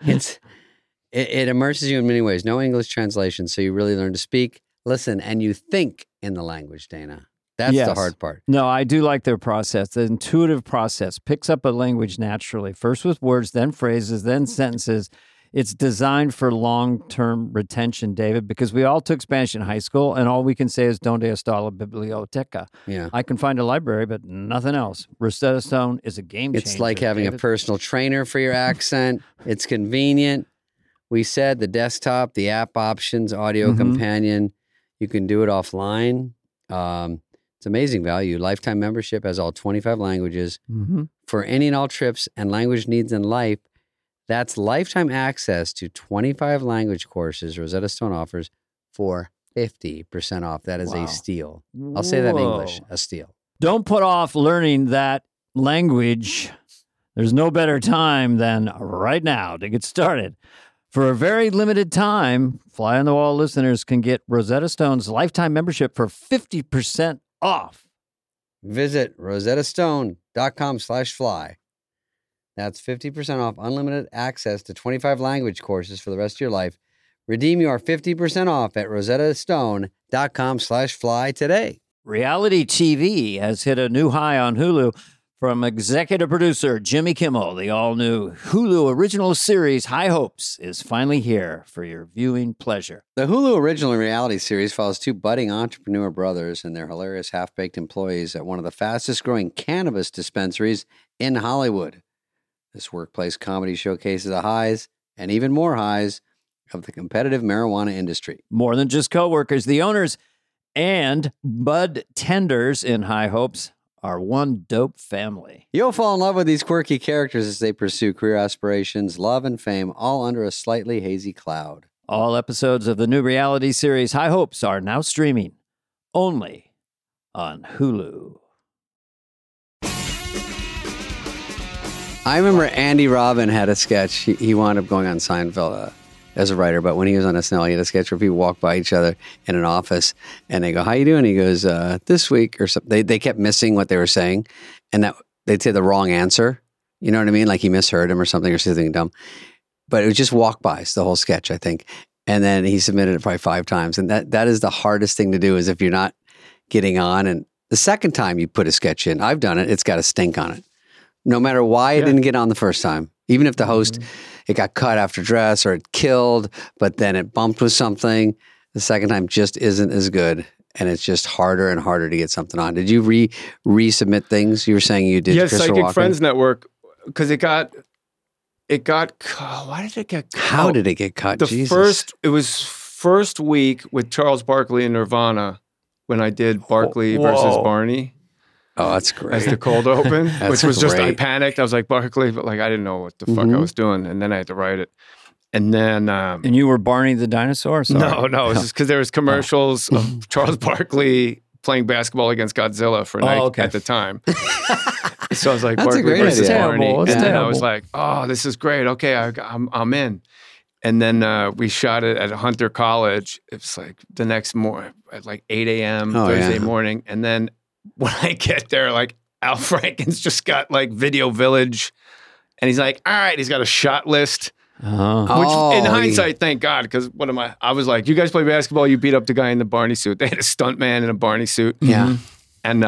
It immerses you in many ways. No English translation, so you really learn to speak, listen, and you think in the language, Dana. That's the Yes. hard part. No, I do like their process. The intuitive process picks up a language naturally, first with words, then phrases, then sentences. It's designed for long-term retention, David, because we all took Spanish in high school, and all we can say is "Donde está la biblioteca?" Yeah. I can find a library, but nothing else. Rosetta Stone is a game changer. It's like having a David. personal trainer for your accent. It's convenient. We said the desktop, the app options, audio Mhm. companion. You can do it offline. It's amazing value. Lifetime membership has all 25 languages Mhm. for any and all trips and language needs in life. That's lifetime access to 25 language courses Rosetta Stone offers for 50% off. That is Wow. a steal. I'll say that in English, Whoa. a steal. Don't put off learning that language. There's no better time than right now to get started. For a very limited time, Fly on the Wall listeners can get Rosetta Stone's lifetime membership for 50% off. Visit rosettastone.com/fly. That's 50% off unlimited access to 25 language courses for the rest of your life. Redeem your 50% off at rosettastone.com/fly today. Reality TV has hit a new high on Hulu from executive producer Jimmy Kimmel. The all-new Hulu original series High Hopes is finally here for your viewing pleasure. The Hulu original reality series follows two budding entrepreneur brothers and their hilarious half-baked employees at one of the fastest-growing cannabis dispensaries in Hollywood. This workplace comedy showcases the highs and even more highs of the competitive marijuana industry. More than just coworkers, the owners and bud tenders in High Hopes are one dope family. You'll fall in love with these quirky characters as they pursue career aspirations, love, and fame, all under a slightly hazy cloud. All episodes of the new reality series High Hopes are now streaming only on Hulu. I remember Andy Robin had a sketch. He wound up going on Seinfeld as a writer, but when he was on SNL, he had a sketch where people walk by each other in an office and they go, "How you doing?" He goes, "This week," or something. They kept missing what they were saying, and that they'd say the wrong answer. You know what I mean? Like he misheard him or something dumb. But it was just walk-bys, the whole sketch, I think. And then he submitted it probably 5 times. And that is the hardest thing to do, is if you're not getting on. And the second time you put a sketch in, I've done it, it's got a stink on it. No matter why it didn't get on the first time. Even if the host, it got cut after dress or it killed, but then it bumped with something. the second time just isn't as good, and it's just harder and harder to get something on. Did you resubmit things? You were saying you did. Yeah, Christopher Psychic Walken? Friends Network, because it got. Why did it get cut? How did it get cut? It was first week with Charles Barkley and Nirvana when I did Barkley versus Barney. Oh, that's great. As the cold open, which was just, I great. panicked. I was like, Barkley, but like, I didn't know what the fuck I was doing. And then I had to write it. And then. And you were Barney the dinosaur? Sorry. No, it was just because there was commercials of Charles Barkley playing basketball against Godzilla for Nike at the time. So I was like, That's a Barkley great versus idea. Barney. Terrible. And It's then I terrible. was like, oh, this is great. Okay, I'm in. And then we shot it at Hunter College. It was like the next morning at like 8 a.m. Thursday morning. And then when I get there, like Al Franken's just got like Video Village. And he's like, all right, he's got a shot list. Which in hindsight, thank God, because I was like, you guys play basketball, you beat up the guy in the Barney suit. They had a stunt man in a Barney suit. Yeah. And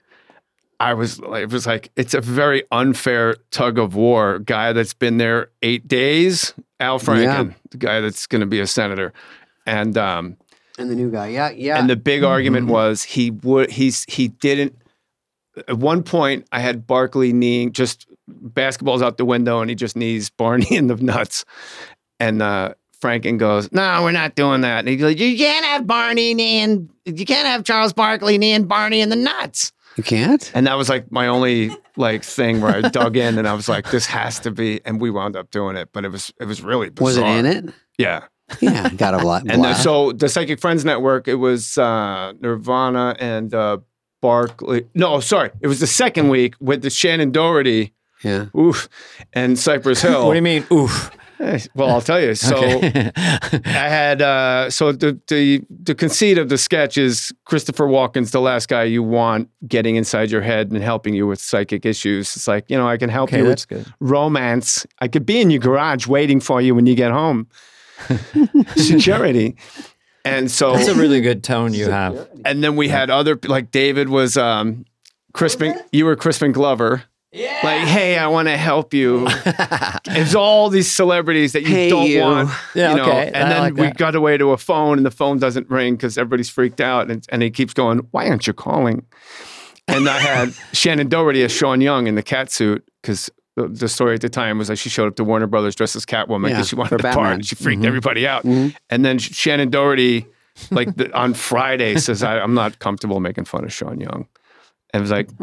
I was like, it was like, it's a very unfair tug of war. Guy that's been there 8 days, Al Franken, the guy that's going to be a senator. And the new guy. Yeah. and the big argument was he didn't. At one point, I had Barkley kneeing, just basketball's out the window, and he just knees Barney in the nuts. And Franken goes, "No, we're not doing that." And he goes, "You can't have Barney kneeing. You can't have Charles Barkley kneeing Barney in the nuts." You can't? And that was like my only like thing where I dug in, and I was like, "This has to be." And we wound up doing it, but it was really bizarre. Was it in it? Yeah. Yeah, got a lot. And so the Psychic Friends Network, it was Nirvana and Barkley. No, sorry. It was the second week with the Shannon Doherty. Yeah. Oof. And Cypress Hill. What do you mean, oof? Well, I'll tell you. So I had, so the conceit of the sketch is Christopher Walken's the last guy you want getting inside your head and helping you with psychic issues. It's like, I can help you with romance. I could be in your garage waiting for you when you get home. Security. And so That's a really good tone you have. And then we had other, like David was Crispin. You were Crispin Glover. Yeah. Like, hey, I want to help you. It's all these celebrities that you don't want. Yeah, okay. And then we got away to a phone, and the phone doesn't ring because everybody's freaked out. And he keeps going, "Why aren't you calling?" And I had Shannon Doherty as Sean Young in the cat suit because the story at the time was like she showed up to Warner Brothers dressed as Catwoman because she wanted the part, and she freaked everybody out. And then Shannon Doherty, like on Friday, says, "I'm not comfortable making fun of Sean Young." And it was like,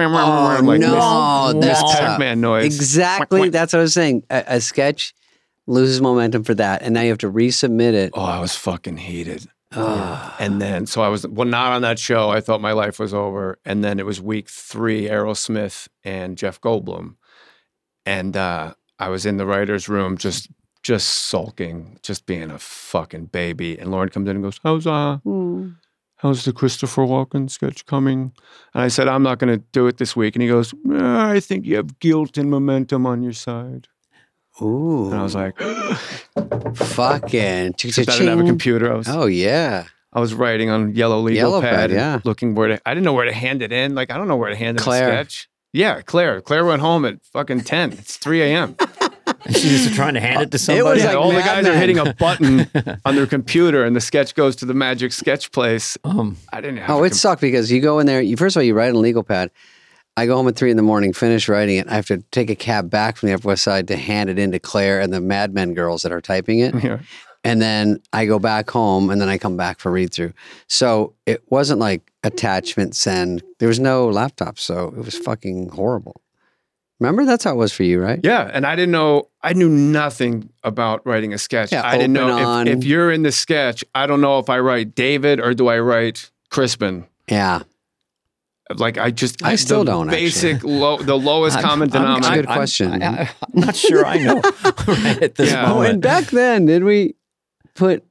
this Pac-Man noise. Exactly. That's what I was saying. A sketch loses momentum for that, and now you have to resubmit it. Oh, I was fucking heated. And then, so I was, not on that show. I thought my life was over. And then it was week 3, Aerosmith and Jeff Goldblum. And I was in the writer's room just sulking, just being a fucking baby. And Lauren comes in and goes, how's the Christopher Walken sketch coming? And I said, I'm not going to do it this week. And he goes, I think you have guilt and momentum on your side. Ooh. And I was like, fucking. I didn't have a computer. I was writing on yellow pad, looking where I didn't know where to hand it in. Like, I don't know where to hand in the sketch. Yeah, Claire. Claire went home at fucking 10. It's 3 a.m. And she's just trying to hand it to somebody. Like all the guys are hitting a button on their computer, and the sketch goes to the magic sketch place. I didn't have it sucked because you go in there, first of all, you write on a legal pad. I go home at 3 a.m, finish writing it. I have to take a cab back from the Upper West Side to hand it in to Claire and the Mad Men girls that are typing it. Yeah. And then I go back home, and then I come back for read through. So it wasn't like attachment send. There was no laptop, so it was fucking horrible. Remember, that's how it was for you, right? Yeah, and I didn't know. I knew nothing about writing a sketch. Yeah, I didn't know if you're in the sketch. I don't know if I write David or do I write Crispin. Yeah. Like I still don't. Basic the lowest common denominator. That's a good question. I'm not sure I know right at this moment. Oh, and back then, did we put?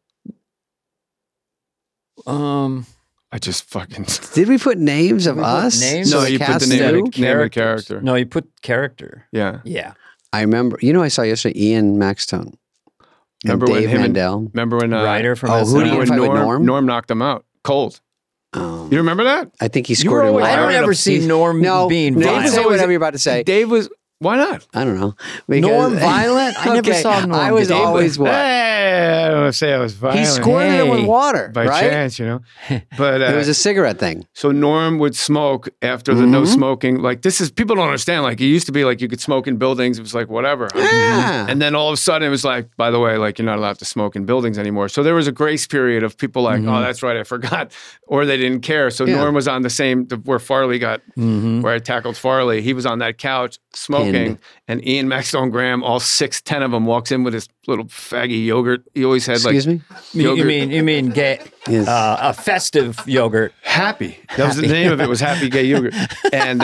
I just fucking. Did we put names of us? Names? No, you put the name of the character. No, you put character. Yeah. Yeah. I remember. I saw yesterday Ian Maxtone. Remember Dave when him Mandel? Remember when writer from who do you fight with Norm? Norm knocked him out cold. You remember that? I think he scored. I don't ever see Norm being Dave, violent. say whatever you're about to say. Dave was. Why not? I don't know. Norm violent? I never saw Norm. I was get always what? Hey, I don't want to say I was violent. He squirted it with Hey. water, by right? chance, you know. But It was a cigarette thing. so Norm would smoke after the no smoking. Like this is people don't understand. Like it used to be like you could smoke in buildings. It was like whatever. Yeah. And then all of a sudden it was like, by the way, like you're not allowed to smoke in buildings anymore. So there was a grace period of people like, oh, that's right, I forgot, or they didn't care. So Yeah. Norm was on the same where Farley got, where I tackled Farley. He was on that couch smoking, Pinned. and Ian Maxwell Graham, all 6'10" of them, walks in with his little faggy yogurt. He always had Excuse me? You mean get Yes. a festive yogurt? Happy. That was the name of it. Was Happy Gay Yogurt, and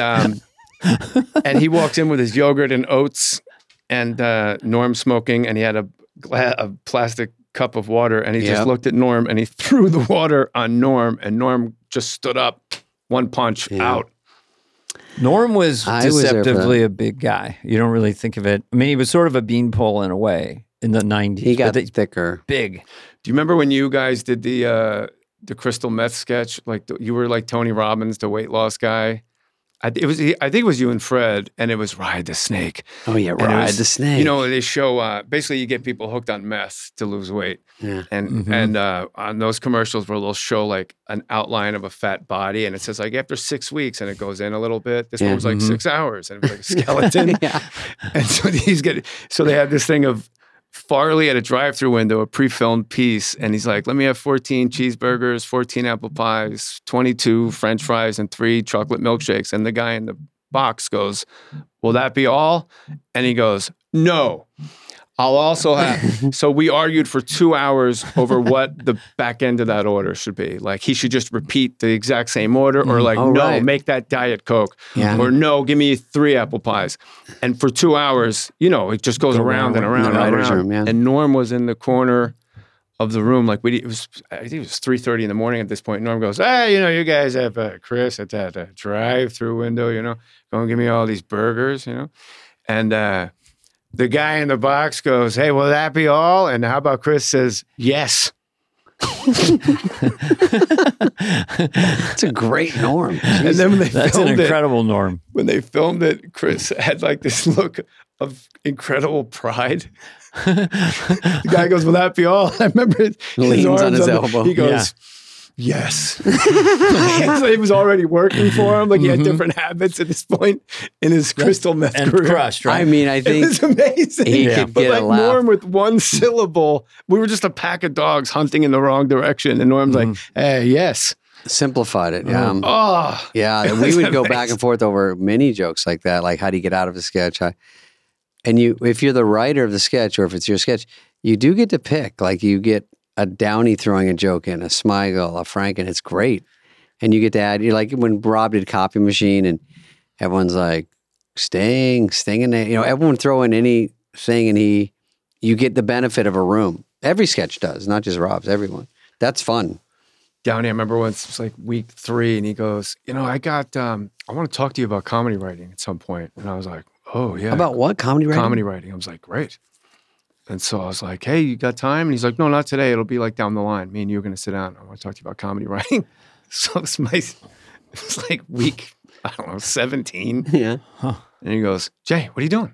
he walks in with his yogurt and oats, and Norm smoking, and he had a plastic cup of water, and he Yep. just looked at Norm, and he threw the water on Norm, and Norm just stood up, one punch out. Norm was I was there for deceptively that. a big guy. You don't really think of it. I mean, he was sort of a beanpole in a way in the 90s. He got but thicker. big. Do you remember when you guys did the crystal meth sketch? Like you were like Tony Robbins, the weight loss guy. I think it was you and Fred, and it was Ride the Snake. Oh, yeah, And it Ride was- the Snake. You know, they show basically you get people hooked on meth to lose weight, Yeah. and on those commercials where they'll show like an outline of a fat body, and it says like after 6 weeks, and it goes in a little bit. This one Yeah. was like 6 hours, and it was like a skeleton. Yeah. And so they had this thing of Farley at a drive-through window, a pre-filmed piece, and he's like, "Let me have 14 cheeseburgers, 14 apple pies, 22 French fries, and 3 chocolate milkshakes." And the guy in the box goes, "Will that be all?" And he goes, "No. I'll also have." So we argued for 2 hours over what the back end of that order should be. Like he should just repeat the exact same order, or like, Oh, no, right. make that Diet Coke, Yeah. or no, give me 3 apple pies. And for 2 hours, you know, it just goes around and around in the and writer's around. room, yeah. And Norm was in the corner of the room, like I think it was 3:30 in the morning at this point. Norm goes, "Hey, you know, you guys have Chris at that drive-through window, you know, go and give me all these burgers, you know." And the guy in the box goes, "Hey, will that be all?" And how about Chris says, "Yes." It's a great Norm. And then when they That's an filmed it, incredible Norm. Chris had like this look of incredible pride. The guy goes, "Will that be all?" I remember his Leans on arms his the- elbow. He goes, "Yes." It was already working for him. Like he had different habits at this point in his crystal meth And career. crushed, right? I mean, I It think was amazing. he Yeah. could But get like a laugh. Norm with one syllable, we were just a pack of dogs hunting in the wrong direction. And Norm's like, "Hey, yes." Simplified it. Yeah. Oh, Yeah, It we was would go back amazing. and forth over mini jokes like that, like how do you get out of a sketch? And if you're the writer of the sketch, or if it's your sketch, you do get to pick. Like you get a Downey throwing a joke in, a Smigel, a Franken. It's great, and you get to add. You're like when Rob did Copy Machine, and everyone's like Sting, and everyone throw in anything, and you get the benefit of a room. Every sketch does, not just Rob's. Everyone. That's fun. Downey, I remember once it was like week 3, and he goes, "You know, I want to talk to you about comedy writing at some point." And I was like, "Oh, yeah." About what comedy writing? comedy writing. I was like, "Great." And so I was like, "Hey, you got time?" And he's like, "No, not today. It'll be like down the line. Me and you are going to sit down. I want to talk to you about comedy writing." So it was like week, I don't know, 17. Yeah. And he goes, "Jay, what are you doing?"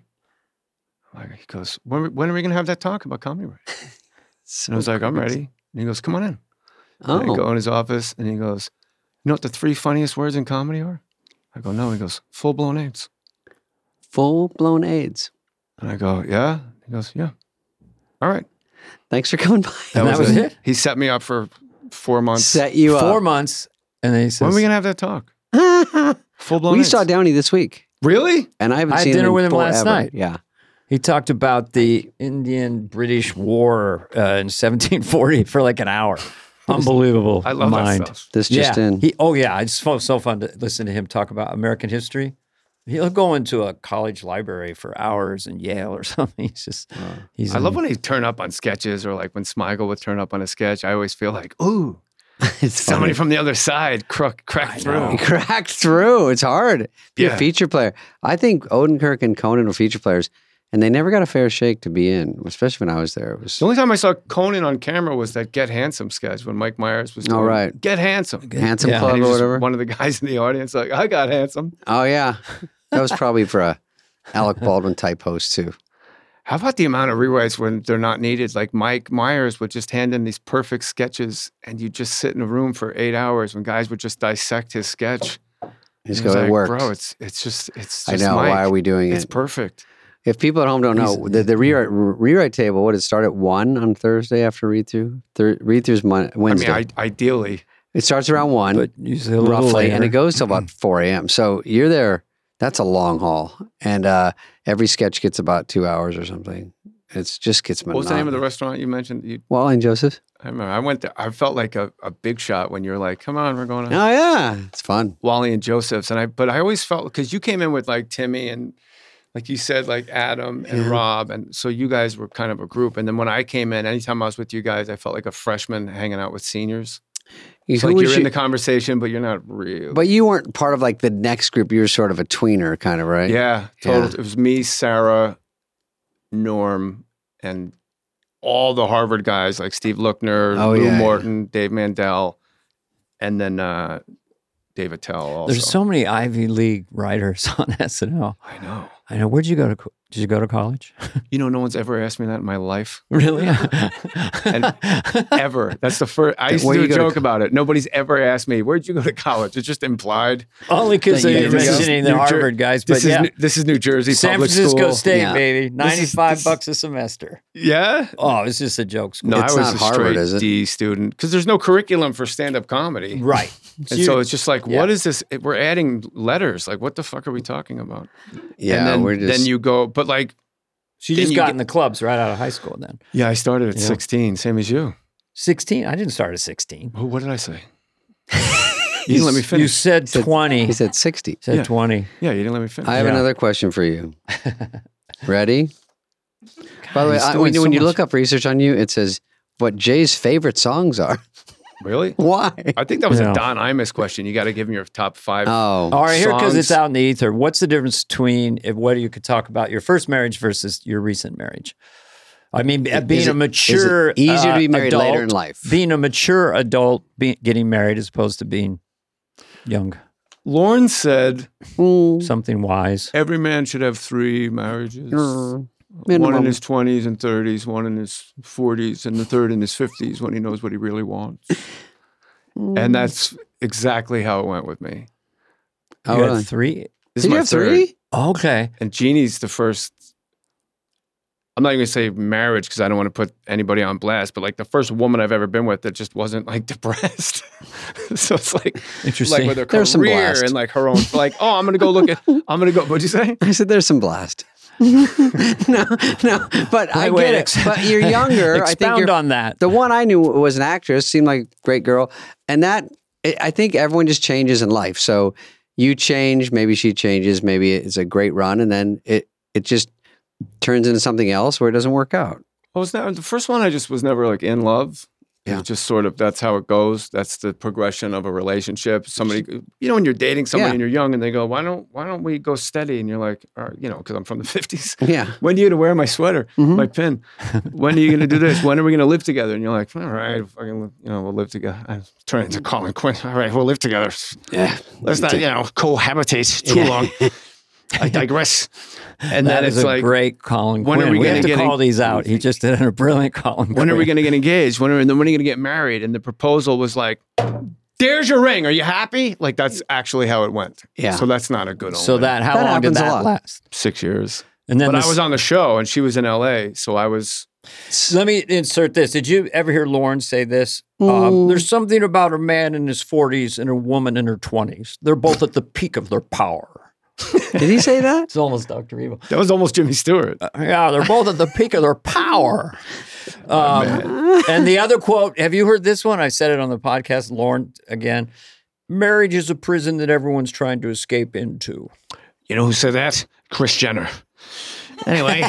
He goes, when are we going to have that talk about comedy writing?" And I was like, "I'm ready." And he goes, "Come on in." And I go Oh, in his office, and he goes, "You know what the 3 funniest words in comedy are?" I go, "No." He goes, "Full-blown AIDS." full blown AIDS. And I go, "Yeah?" He goes, "Yeah." All right. Thanks for coming by. And that was it? He set me up for 4 months. Set you 4 up. months. And then he When says, are we going to have that talk? Full-blown We AIDS. saw Downey this week, Really? and I haven't I had seen dinner him with him last forever. night. Yeah, he talked about the Indian-British War in 1740 for like an hour. Unbelievable I love mind. that stuff. this just in. It's so fun to listen to him talk about American history. He'll go into a college library for hours in Yale or something. He's I love when he turn up on sketches, or like when Smigel would turn up on a sketch. I always feel like, ooh, It's somebody funny. from the other side cracked through. He cracked through. It's hard. Be Yeah. a feature player. I think Odenkirk and Conan were feature players, and they never got a fair shake to be in, especially when I was there. It was The only time I saw Conan on camera was that Get Handsome sketch when Mike Myers was doing Oh, right. Get Handsome. Handsome Yeah. And Club he or was whatever. one of the guys in the audience like, "I got handsome." Oh yeah, that was probably for Alec Baldwin type host too. How about the amount of rewrites when they're not needed? Like Mike Myers would just hand in these perfect sketches, and you just sit in a room for 8 hours when guys would just dissect his sketch. He's And it was going to work. Bro, it's just I know. Mike. Why are we doing It's it? perfect. If people at home don't know, the rewrite table, what did it start at 1 on Thursday after read through? Read through's Wednesday. I mean, ideally, it starts around 1, But usually a little roughly, later. and it goes till about 4 a.m. So you're there. That's a long haul. And every sketch gets about 2 hours or something. It just gets monotonous. what was the name of the restaurant you mentioned? Wally and Joseph. I remember I went there. I felt like a big shot when you were like, "Come on, we're going to Oh, yeah. It's fun. Wally and Joseph's." But I always felt because you came in with like Timmy and like you said, like Adam and Rob, and so you guys were kind of a group. And then when I came in, anytime I was with you guys, I felt like a freshman hanging out with seniors. It's like you're in the conversation, but you're not real. But you weren't part of like the next group. You were sort of a tweener kind of, right? Yeah, total. It was me, Sarah, Norm, and all the Harvard guys like Steve Lookner, Lou Morton, Dave Mandel, and then Dave Attell also. There's so many Ivy League writers on SNL. I know. Where'd you go to? Did you go to college? You know, no one's ever asked me that in my life. Really? And ever. That's the first. I used to do a joke about it. Nobody's ever asked me, where'd you go to college? It's just implied. Only because you're mentioning the Harvard guys. But this is New Jersey San public Francisco school. State, baby. $95 a semester. Yeah? Oh, it's just a joke school. No, It's I was not a Harvard, straight is it? D student. Because there's no curriculum for stand-up comedy. Right. And so it's just like, what is this? We're adding letters. Like, what the fuck are we talking about? Yeah, and we're just... then you go, but like... So you just got in the clubs right out of high school then? Yeah, I started at 16, same as you. 16? I didn't start at 16. Oh, what did I say? You didn't let me finish. You said 20. He said 60. Said 20. Yeah, you didn't let me finish. I have another question for you. Ready? By the way, when you look up research on you, it says what Jay's favorite songs are. Really? Why? I think that was a Don Imus question. You got to give him your top 5 Oh. All right, here, because it's songs. out in the ether. What's the difference between what you could talk about your first marriage versus your recent marriage? I mean, being a mature is it easier to be married adult, later in life? Being a mature adult, getting married as opposed to being young. Lauren said Something wise. every man should have 3 marriages. One Minimum. in his 20s and 30s, one in his 40s, and the third in his 50s when he knows what he really wants. And that's exactly how it went with me. Oh, You really? had 3? This Did is you my have third. 3? Okay. And Jeannie's the first. I'm not even going to say marriage because I don't want to put anybody on blast, but like the first woman I've ever been with that just wasn't like depressed. So it's like, Interesting. like with her There's some career blast. and like her own, like, oh, I'm going to go look at, what'd you say? I said there's some blast. no, but I wait, get it. But you're younger. I think Expound you're, on that. the one I knew was an actress, seemed like a great girl. And I think everyone just changes in life. So you change, maybe she changes, maybe it's a great run, and then it just turns into something else where it doesn't work out. Well, the first one I just was never like in love. Yeah. It's just sort of, that's how it goes. That's the progression of a relationship. Somebody, you know, when you're dating somebody and you're young and they go, why don't we go steady? And you're like, all right, you know, because I'm from the 50s. Yeah. When are you going to wear my sweater, my pin? When are you going to do this? When are we going to live together? And you're like, all right, fucking, you know, we'll live together. I'm turning into Colin Quinn. All right, we'll live together. Yeah. Let's not, you know, cohabitate too long. I digress. And That then is it's a like, great Colin when are Quinn. we We gonna have to get call in- these out. He just did a brilliant Colin Quinn. when are we going to get engaged? When are you going to get married? And the proposal was like, there's your ring. Are you happy? Like, that's actually how it went. Yeah. So that's not a good So omen. how That long did happens a that lot. last? 6 years. And then But I was on the show and she was in LA. So I was, Let me insert this. Did you ever hear Lauren say this? There's something about a man in his 40s and a woman in her 20s. They're both at the peak of their power. Did he say that? It's almost Dr. Evil. that was almost Jimmy Stewart. Yeah, they're both at the peak of their power. And the other quote, have you heard this one? I said it on the podcast, Lauren, again. Marriage is a prison that everyone's trying to escape into. You know who said that? Kris Jenner. Anyway.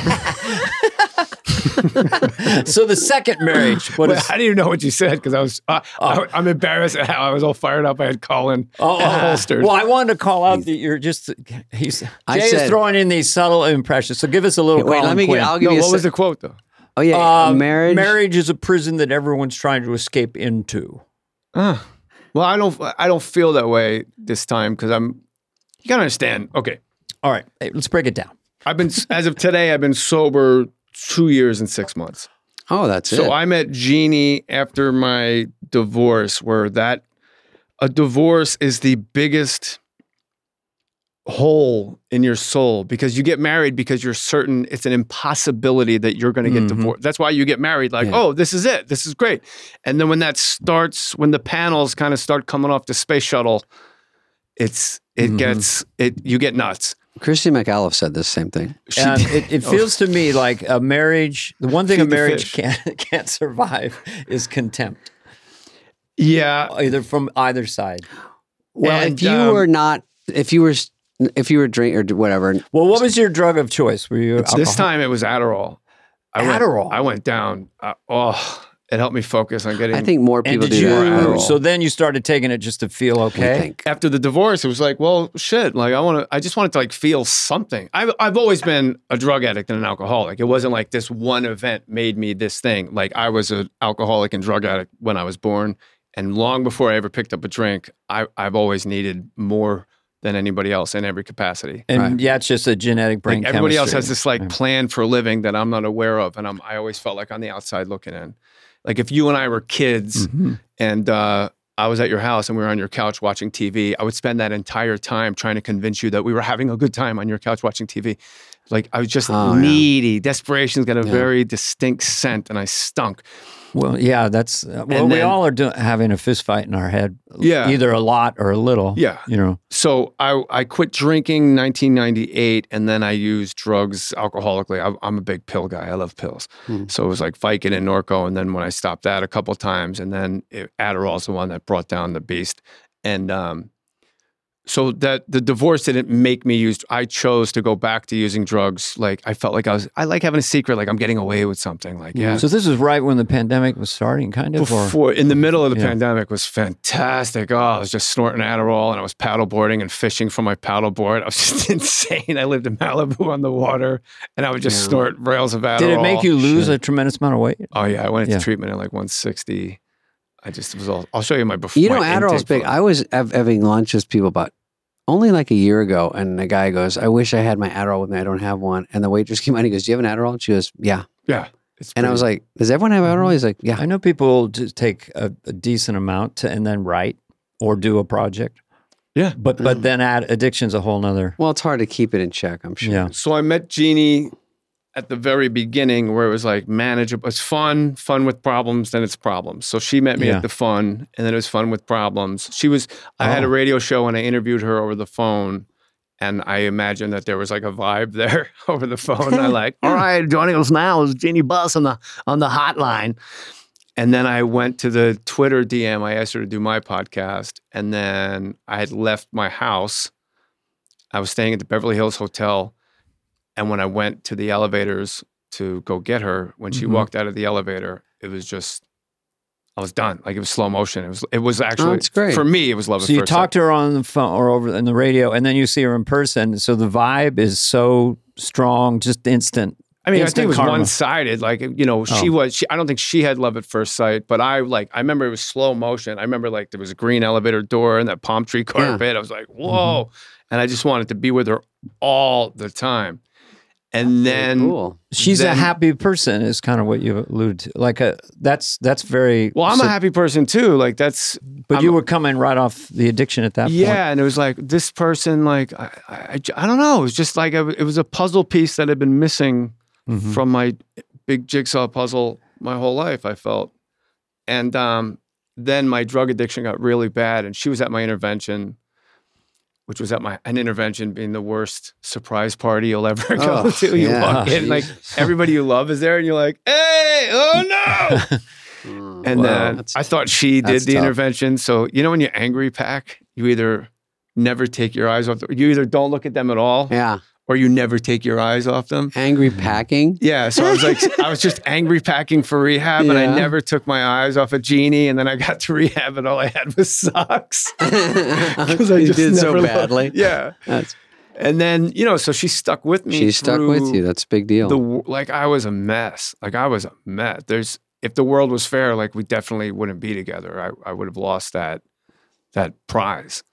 So the second marriage, what Well, is... how do you know what you said? Because I was, I'm embarrassed at how I was all fired up. I had Colin holstered. Well, I wanted to call out that you're just... Jay is said- throwing in these subtle impressions. So give us a little Wait, Colin Quinn. I'll give No, you a what was the quote though? Oh, yeah. Marriage. Marriage is a prison that everyone's trying to escape into. Well, I don't feel that way this time because you gotta understand. Okay, All right, hey, let's break it down. as of today, I've been sober 2 years and 6 months. Oh, that's it. So I met Jeannie after my divorce, where a divorce is the biggest hole in your soul, because you get married because you're certain it's an impossibility that you're going to get divorced. That's why you get married. Like, oh, this is it. This is great. And then when when the panels kind of start coming off the space shuttle, you get nuts. Christy McAuliffe said the same thing. And it feels to me like a marriage, the one thing a marriage can't survive is contempt. Yeah. Either from either side. Well, And, if you were drinking or whatever. Well, what was your drug of choice? Were you alcohol? This time it was Adderall. Adderall? I went down. It helped me focus on getting. I think more people do that. Adderall. So then you started taking it just to feel okay? I think. After the divorce, it was like, well, shit. Like I just wanted to like feel something. I've always been a drug addict and an alcoholic. It wasn't like this one event made me this thing. Like I was an alcoholic and drug addict when I was born, and long before I ever picked up a drink, I've always needed more than anybody else in every capacity. And it's just a genetic brain like everybody else chemistry. has this like plan for a living that I'm not aware of, and I always felt like on the outside looking in. Like if you and I were kids and I was at your house and we were on your couch watching TV, I would spend that entire time trying to convince you that we were having a good time on your couch watching TV. Like I was just needy. Desperation's got a very distinct scent, and I stunk. Well, yeah, that's we all are having a fist fight in our head. Yeah. Either a lot or a little. Yeah. You know. So I quit drinking in 1998, and then I used drugs alcoholically. I'm a big pill guy. I love pills. So it was like Vicodin and Norco, and then when I stopped that a couple of times, and then Adderall is the one that brought down the beast. And so that the divorce didn't make me use. I chose to go back to using drugs. Like I felt like I like having a secret. Like I'm getting away with something. Like So this was right when the pandemic was starting, kind of. Before, in the middle of the pandemic was fantastic. Oh, I was just snorting Adderall, and I was paddleboarding and fishing from my paddleboard. I was just insane. I lived in Malibu on the water, and I would just snort rails of Adderall. Did it make you lose a tremendous amount of weight? Oh yeah, I went into treatment at like 160. I just was all. I'll show you my before. You know, Adderall's big. I was having lunch with people about only like a year ago, and the guy goes, "I wish I had my Adderall with me. I don't have one." And the waitress came out and he goes, "Do you have an Adderall?" And she goes, "Yeah." Yeah. And I was like, "Does everyone have Adderall?" He's like, "Yeah." I know people just take a decent amount and then write or do a project. Yeah. But then addiction's a whole nother. Well, it's hard to keep it in check, I'm sure. Yeah. So I met Jeannie at the very beginning, where it was like manageable. It's fun with problems, then it's problems. So she met me at the fun, and then it was fun with problems. I had a radio show and I interviewed her over the phone, and I imagined that there was like a vibe there over the phone. I like, all right, joining us now is Jeannie Buss on the hotline. And then I went to the Twitter DM. I asked her to do my podcast, and then I had left my house. I was staying at the Beverly Hills Hotel. And when I went to the elevators to go get her, when she walked out of the elevator, it was just, I was done. Like it was slow motion. It was actually, it's great. For me, it was love at So you first talked sight. to her on the phone or over in the radio, and then you see her in person. So the vibe is so strong, just instant. I mean, I instant think it was karma. one-sided. Like, you know, I don't think she had love at first sight, but I remember it was slow motion. I remember like there was a green elevator door and that palm tree carpet. I was like, whoa. And I just wanted to be with her all the time. And then Cool. She's a happy person, is kind of what you alluded to. Like that's very well, I'm a happy person too. Like but you were coming right off the addiction at that point. Yeah, and it was like this person, like I don't know. It was just like it was a puzzle piece that had been missing from my big jigsaw puzzle my whole life. I felt, and then my drug addiction got really bad, and she was at my intervention, which was an intervention being the worst surprise party you'll ever go to. You walk in, like everybody you love is there, and you're like, "Hey, oh no!" And then I thought she did the intervention. So you know when you angry pack, you either never take your eyes off. You either don't look at them at all, or you never take your eyes off them. Angry packing? Yeah. So I was like, I was just angry packing for rehab, and I never took my eyes off of Jeannie. And then I got to rehab, and all I had was socks because I You just did so never badly. Yeah. And then, you know, so she stuck with me. She stuck with you. That's a big deal. Like I was a mess. Like I was a mess. If the world was fair, like we definitely wouldn't be together. I would have lost that prize.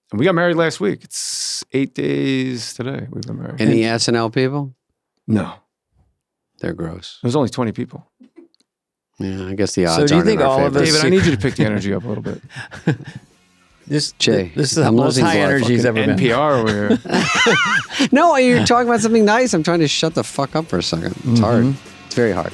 And we got married last week. It's 8 days today. We've been married. Any SNL people? No, They're gross. there's only 20 people. Yeah, I guess the odds So do you aren't in think our all of favor. us- David, I need you to pick the energy up a little bit. Jay, This is the I'm most losing high blood. energy he's ever been. NPR over here. No, you're talking about something nice. I'm trying to shut the fuck up for a second. It's hard. It's very hard.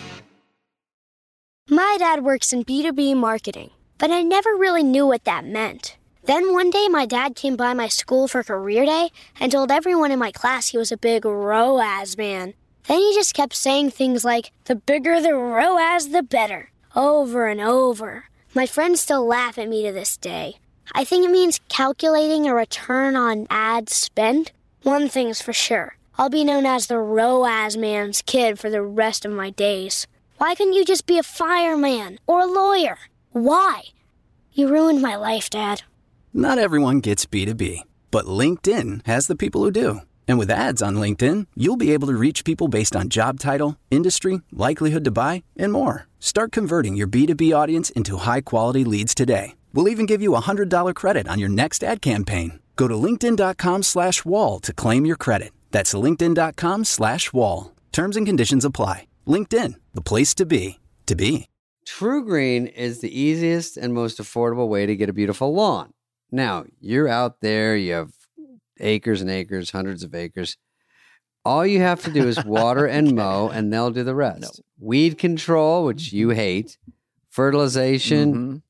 My dad works in B2B marketing, but I never really knew what that meant. Then one day my dad came by my school for career day and told everyone in my class he was a big ROAS man. Then he just kept saying things like, the bigger the ROAS, the better, over and over. My friends still laugh at me to this day. I think it means calculating a return on ad spend. One thing's for sure, I'll be known as the ROAS man's kid for the rest of my days. Why couldn't you just be a fireman or a lawyer? Why? You ruined my life, Dad. Not everyone gets B2B, but LinkedIn has the people who do. And with ads on LinkedIn, you'll be able to reach people based on job title, industry, likelihood to buy, and more. Start converting your B2B audience into high-quality leads today. We'll even give you a $100 credit on your next ad campaign. Go to linkedin.com/wall to claim your credit. That's linkedin.com/wall. Terms and conditions apply. LinkedIn, the place to be, to be. True Green is the easiest and most affordable way to get a beautiful lawn. Now, you're out there, you have acres and acres, hundreds of acres. All you have to do is water and mow, and they'll do the rest. Weed control, which you hate, fertilization,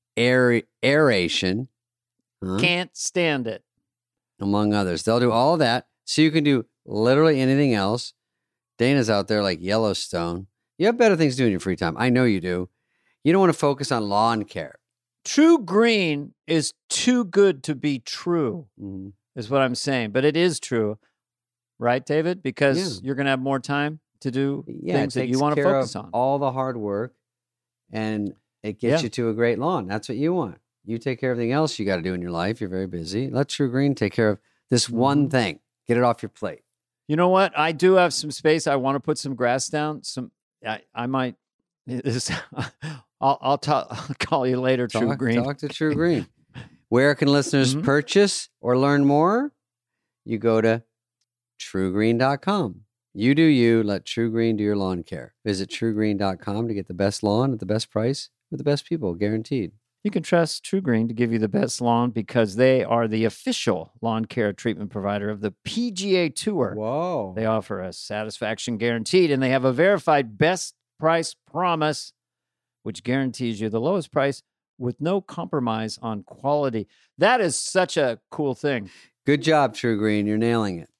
aeration, Can't stand it. among others. They'll do all of that, so you can do literally anything else. Dana's out there like Yellowstone. You have better things to do in your free time. I know you do. You don't want to focus on lawn care. True Green is too good to be true, is what I'm saying. But it is true, right, David? Because you're going to have more time to do things that you want to focus on. All the hard work, and it gets you to a great lawn. That's what you want. You take care of everything else you got to do in your life. You're very busy. Let True Green take care of this one thing. Get it off your plate. You know what? I do have some space. I want to put some grass down. I might. I'll call you later, True Green. Talk to True Green. Where can listeners purchase or learn more? You go to truegreen.com. You do you. Let True Green do your lawn care. Visit truegreen.com to get the best lawn at the best price with the best people, guaranteed. You can trust True Green to give you the best lawn because they are the official lawn care treatment provider of the PGA Tour. Whoa. They offer a satisfaction guaranteed, and they have a verified best price promise, which guarantees you the lowest price with no compromise on quality. That is such a cool thing. Good job, True Green. You're nailing it.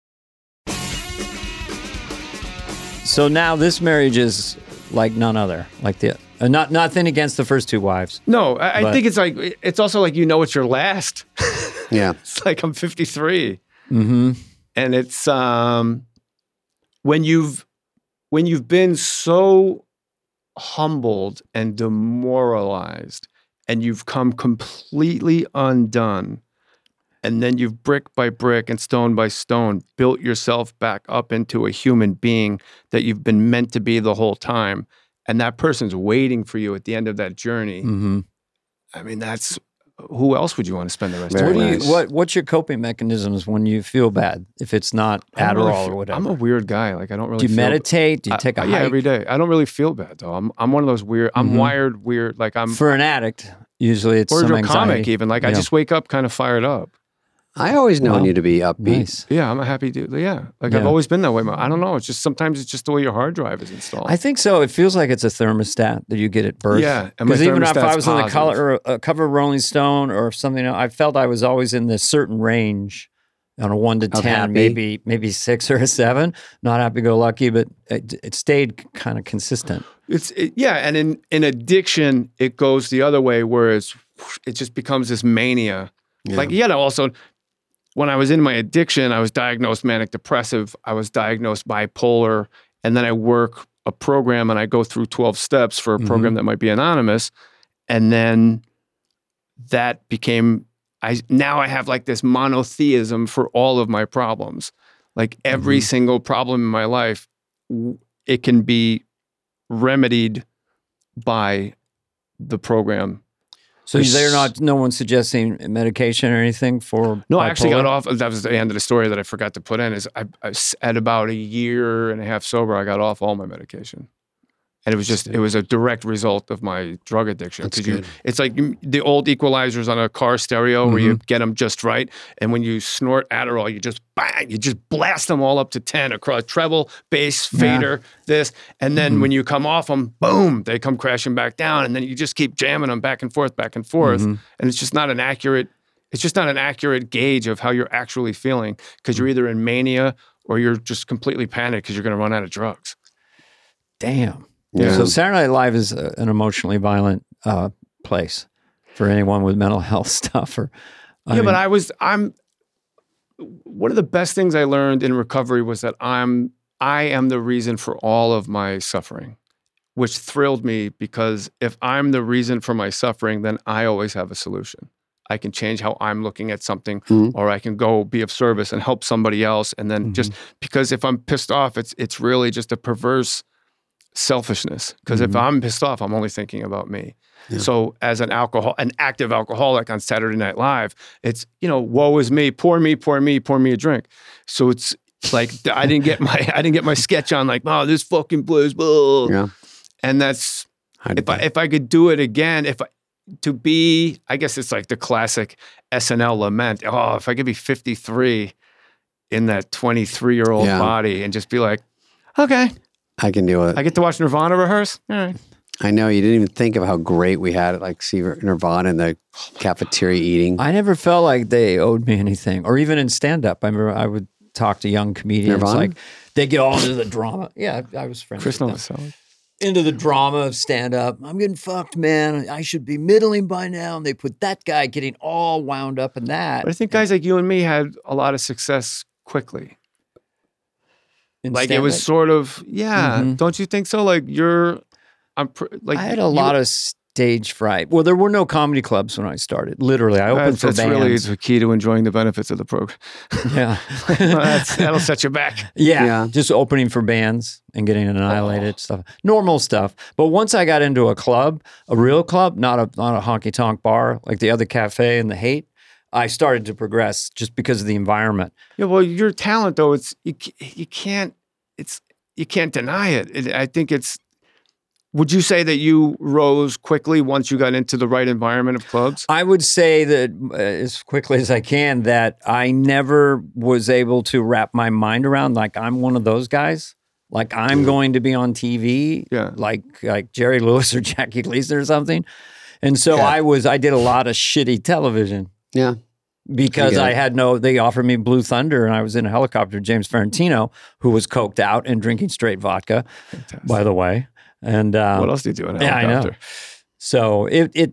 So now this marriage is like none other, like the nothing against the first two wives. No, I think it's also like, it's your last. Yeah. It's like I'm 53. Mm-hmm. And it's when you've been so humbled and demoralized and you've come completely undone, and then you've brick by brick and stone by stone built yourself back up into a human being that you've been meant to be the whole time, and that person's waiting for you at the end of that journey. Mm-hmm. I mean, that's who else would you want to spend the rest Very of your nice. life? What's your coping mechanisms when you feel bad? If it's not I don't really Adderall feel- or whatever, I'm a weird guy. Like I don't really. do you feel, meditate? Do you take a hike? Yeah, every day. I don't really feel bad though. I'm one of those weird. I'm wired weird. Like I'm For an addict, usually it's or some a comic anxiety. even. Like I Yeah. just wake up kind of fired up. I always known Wow. you to be upbeat. Nice. Yeah, I'm a happy dude. Yeah, like I've Yeah. always been that way. I don't know. It's just sometimes it's just the way your hard drive is installed. I think so. It feels like it's a thermostat that you get at birth. Yeah, and my because even if I thermostat's was on the positive. cover of Rolling Stone or something, I felt I was always in this certain range on a 1 to Of 10, happy? maybe 6 or a 7. Not happy-go-lucky, but it stayed kind of consistent. And in addiction, it goes the other way, whereas it just becomes this mania. Yeah. Like you got to also. When I was in my addiction, I was diagnosed manic depressive. I was diagnosed bipolar. And then I work a program and I go through 12 steps for a program that might be anonymous. And then that became, now I have like this monotheism for all of my problems. Like every single problem in my life, it can be remedied by the program. So no one's suggesting medication or anything for No, bipolar? I actually got off. That was the end of the story that I forgot to put in. Is at about a year and a half sober, I got off all my medication, and it was a direct result of my drug addiction. That's Because good. it's like the old equalizers on a car stereo where you get them just right, and when you snort Adderall, you just bang, you just blast them all up to 10 across treble, bass, fader, this, and then when you come off them, boom, they come crashing back down, and then you just keep jamming them back and forth, and it's just not an accurate. It's just not an accurate gauge of how you're actually feeling because you're either in mania or you're just completely panicked because you're going to run out of drugs. Damn. Yeah. So Saturday Night Live is an emotionally violent place for anyone with mental health stuff. But I'm one of the best things I learned in recovery was that I am the reason for all of my suffering, which thrilled me because if I'm the reason for my suffering, then I always have a solution. I can change how I'm looking at something, or I can go be of service and help somebody else. And then just because if I'm pissed off, it's really just a perverse selfishness. Because if I'm pissed off, I'm only thinking about me. Yeah. So as an active alcoholic on Saturday Night Live, it's, woe is me, pour me a drink. So it's like I didn't get my sketch on like, oh, this fucking blues, blah. Yeah. And that's if I could do it again, I guess it's like the classic SNL lament. Oh, if I could be 53 in that 23-year-old body and just be like, okay, I can do it. I get to watch Nirvana rehearse. All right. I know you didn't even think of how great we had it, like see Nirvana in the cafeteria eating. I never felt like they owed me anything, or even in stand-up. I remember I would talk to young comedians, Nirvana? like they get all into the drama. Yeah, I was friends Chris with them. Novoselic. Into the drama of stand-up. I'm getting fucked, man. I should be middling by now. And they put that guy getting all wound up in that. But I think guys like you and me had a lot of success quickly. Like it was sort of, don't you think so? Like I had a lot of stage fright. Well, there were no comedy clubs when I started. Literally, I opened for bands. That's really the key to enjoying the benefits of the program. Yeah. That'll set you back. Yeah, just opening for bands and getting annihilated, stuff. Normal stuff. But once I got into a club, a real club, not a honky-tonk bar like the other cafe and the Hate, I started to progress just because of the environment. Yeah, well, your talent, though, you can't deny it. I think it's. Would you say that you rose quickly once you got into the right environment of clubs? I would say that as quickly as I can, that I never was able to wrap my mind around, like, I'm one of those guys. Like, I'm going to be on TV, like Jerry Lewis or Jackie Gleason or something. And so I did a lot of shitty television. Yeah. Because they offered me Blue Thunder, and I was in a helicopter with James Ferrantino, who was coked out and drinking straight vodka, by the way. And what else do you do in a helicopter? I know. So it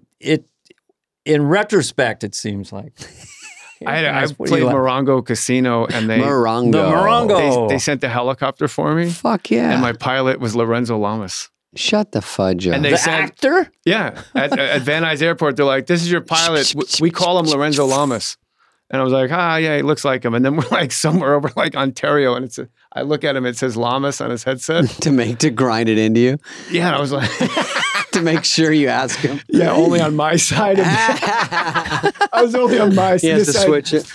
in retrospect, it seems like I played Morongo Casino, and the Morongo. They sent the helicopter for me. Fuck yeah! And my pilot was Lorenzo Lamas. Shut the fudge up. And they said, actor? Yeah, at Van Nuys Airport, they're like, "This is your pilot. We call him Lorenzo Lamas." And I was like, yeah, he looks like him. And then we're like somewhere over like Ontario, and I look at him, it says Lamas on his headset. to grind it into you? Yeah, and I was like... to make sure you ask him. Yeah, only on my side. I was only on my side. He has to switch it.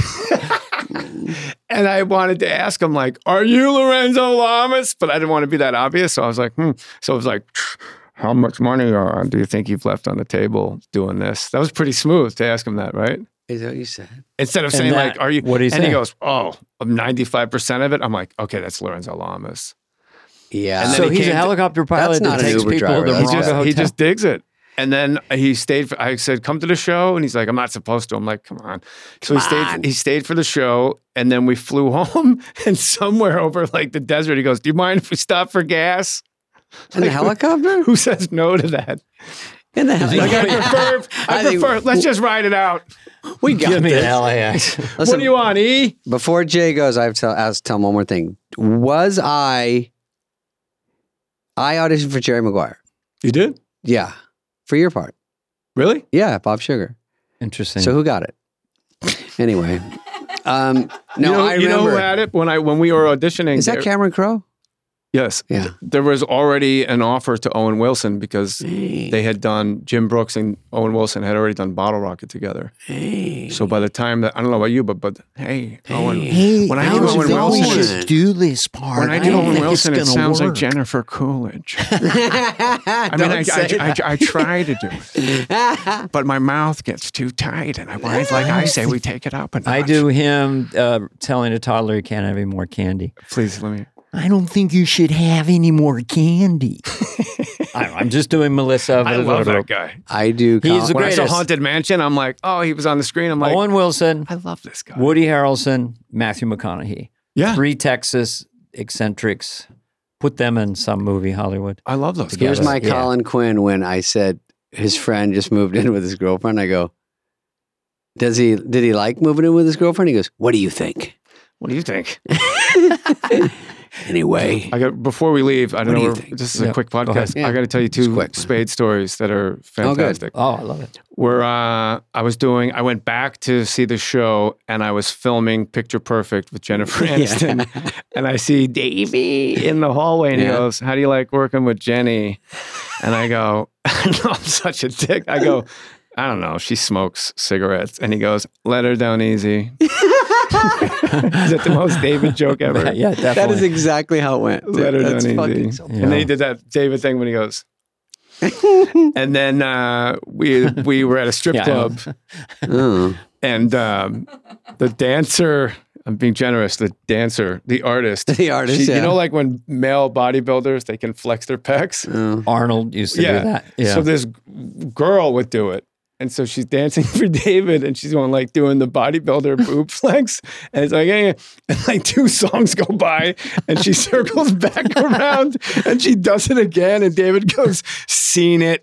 And I wanted to ask him, like, are you Lorenzo Lamas? But I didn't want to be that obvious. So I was like, So it was like, how much money do you think you've left on the table doing this? That was pretty smooth to ask him that, right? Is that what you said? Instead of saying like, are you? What do you say? And he goes, 95% of it. I'm like, okay, that's Lorenzo Lamas. Yeah. And so he's a helicopter pilot that takes people to the Morongo Hotel. He just digs it. And then he stayed. I said, come to the show. And he's like, I'm not supposed to. I'm like, come on. So he stayed for the show. And then we flew home. And somewhere over like the desert, he goes, do you mind if we stop for gas? In the helicopter? Who says no to that? In the helicopter. I prefer, let's just ride it out. We got Give me this. the LAX. Listen, what are you on, E? Before Jay goes, I have to tell him one more thing. I auditioned for Jerry Maguire. You did? Yeah. For your part. Really? Yeah, Bob Sugar. Interesting. So who got it? Anyway. I remember. You know who had it when we were auditioning? Is that Cameron Crowe? Yes. Yeah. There was already an offer to Owen Wilson because they had done, Jim Brooks and Owen Wilson had already done Bottle Rocket together. So by the time that, I don't know about you, but Owen, Hey, when I I do don't Owen think we Wilson, should do this part. when I do don't Owen think Wilson, it's it gonna sounds like work. Jennifer Coolidge. I try to do it, but my mouth gets too tight, and I say we take it up a notch. I do him telling a toddler he can't have any more candy. Please let me. I don't think you should have any more candy. I'm just doing Melissa. I love that guy. I do. He's the When I saw greatest. Haunted Mansion, I'm like, oh, he was on the screen. I'm like, Owen Wilson, I love this guy. Woody Harrelson, Matthew McConaughey. Yeah, 3 Texas eccentrics. Put them in some movie, Hollywood. I love those Here's guys. my Yeah. Colin Quinn when I said his friend just moved in with his girlfriend. I go, did he like moving in with his girlfriend? He goes, what do you think? What do you think? Anyway, Before we leave, I don't What do know. you think? This is Yeah, a quick go ahead. podcast. Yeah. I got to tell you It's 2 quick. Spade stories that are fantastic. Oh, I love it. Where I went back to see the show and I was filming Picture Perfect with Jennifer Aniston. And I see Davey in the hallway and he Yeah. goes, how do you like working with Jenny? And I go, I'm such a dick. I go, I don't know. She smokes cigarettes. And he goes, let her down easy. Is that the most David joke ever? Yeah, definitely. that is exactly how it went. dude. Let her That's down fucking easy. so And then he did that David thing when he goes, and then we were at a strip Yeah, I club Oh. and the dancer, I'm being generous, the artist, The artist, you yeah. know, like when male bodybuilders, they can flex their pecs. Oh. Arnold used to do that. Yeah. So this girl would do it. And so she's dancing for David and she's going like doing the bodybuilder boob flex. And it's like, hey, and like 2 songs go by and she circles back around and she does it again. And David goes, seen it.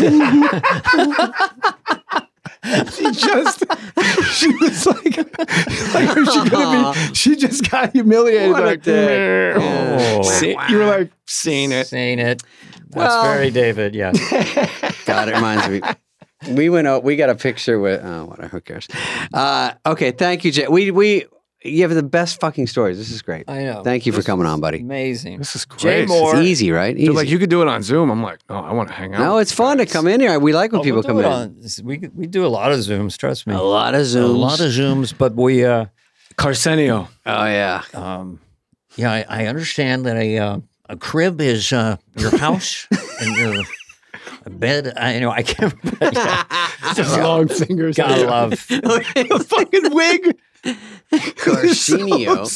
She was like where's she gonna be? She just got humiliated. What a Like, dick. Oh. you were like, seen it. Saying it. That's Well- very David, yes. God, it reminds me. We went out. We got a picture with. Oh, whatever. Who cares? Okay. Thank you, Jay. You have the best fucking stories. This is great. I know. Thank you for coming on, buddy. Amazing. This is Jay great. Moore. It's easy, right? Easy. They're like, you could do it on Zoom. I'm like, no, I want to hang out. No, with it's you fun to guys. come in here. We like when Oh, people we'll come do in. it we do a lot of Zooms, trust me. A lot of A Zooms. lot of Zooms, but we Carsenio. Oh yeah. yeah, I understand that a crib is your house and your bed. I can't. Just long fingers. Gotta love. the fucking wig. Carsenio.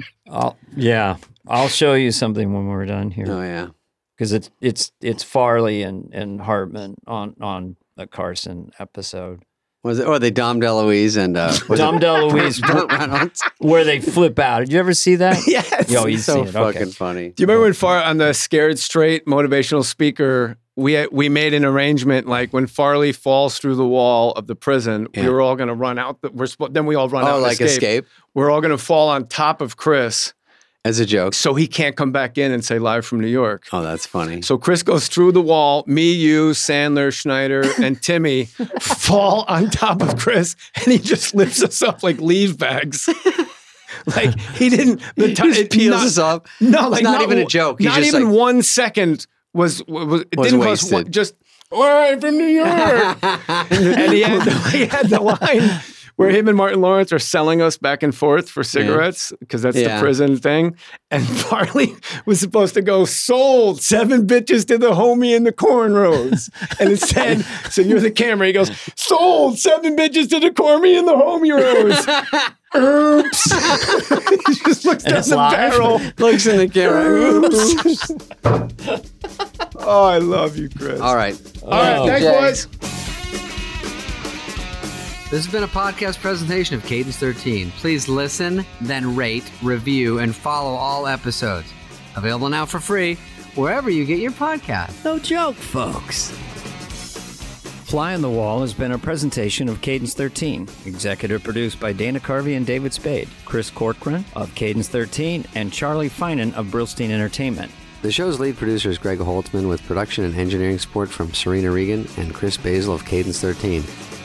I'll show you something when we're done here Oh yeah. because it's Farley and Hartman on the Carson episode. Was it? Or they Dom DeLuise and was Dom it DeLuise, Burt Reynolds. where they flip out. Did you ever see that? Yes. Yo, you've so seen it. fucking Okay. funny. Do you remember when on the Scared Straight motivational speaker, we made an arrangement like when Farley falls through the wall of the prison, we Yeah. were all going to run out. Then we all run out Oh, and like escape. escape We're all going to fall on top of Chris as a joke. so he can't come back in and say live from New York. Oh, that's funny. So Chris goes through the wall. Me, you, Sandler, Schneider, and Timmy fall on top of Chris, and he just lifts us up like leave bags. Like he didn't. The He just peels us off. No, like It's not even a joke. He's Not just even like- 1 second was it Was didn't cost wasted. just live from New York. And he had the line where him and Martin Lawrence are selling us back and forth for cigarettes because that's Yeah. the prison thing. And Farley was supposed to go, sold 7 bitches to the homie in the cornrows. And it said, so you're the camera. He goes, sold 7 bitches to the homie in the homie rows. Oops. He just looks down it's the live? barrel. Looks in the camera. Oops. Oh, I love you, Chris. All right. All right, Oh. thanks, Jay. boys. This has been a podcast presentation of Cadence 13. Please listen, then rate, review, and follow all episodes. Available now for free wherever you get your podcast. No joke, folks. Fly on the Wall has been a presentation of Cadence 13, executive produced by Dana Carvey and David Spade, Chris Corcoran of Cadence 13, and Charlie Finan of Brillstein Entertainment. The show's lead producer is Greg Holtzman with production and engineering support from Serena Regan and Chris Basil of Cadence 13.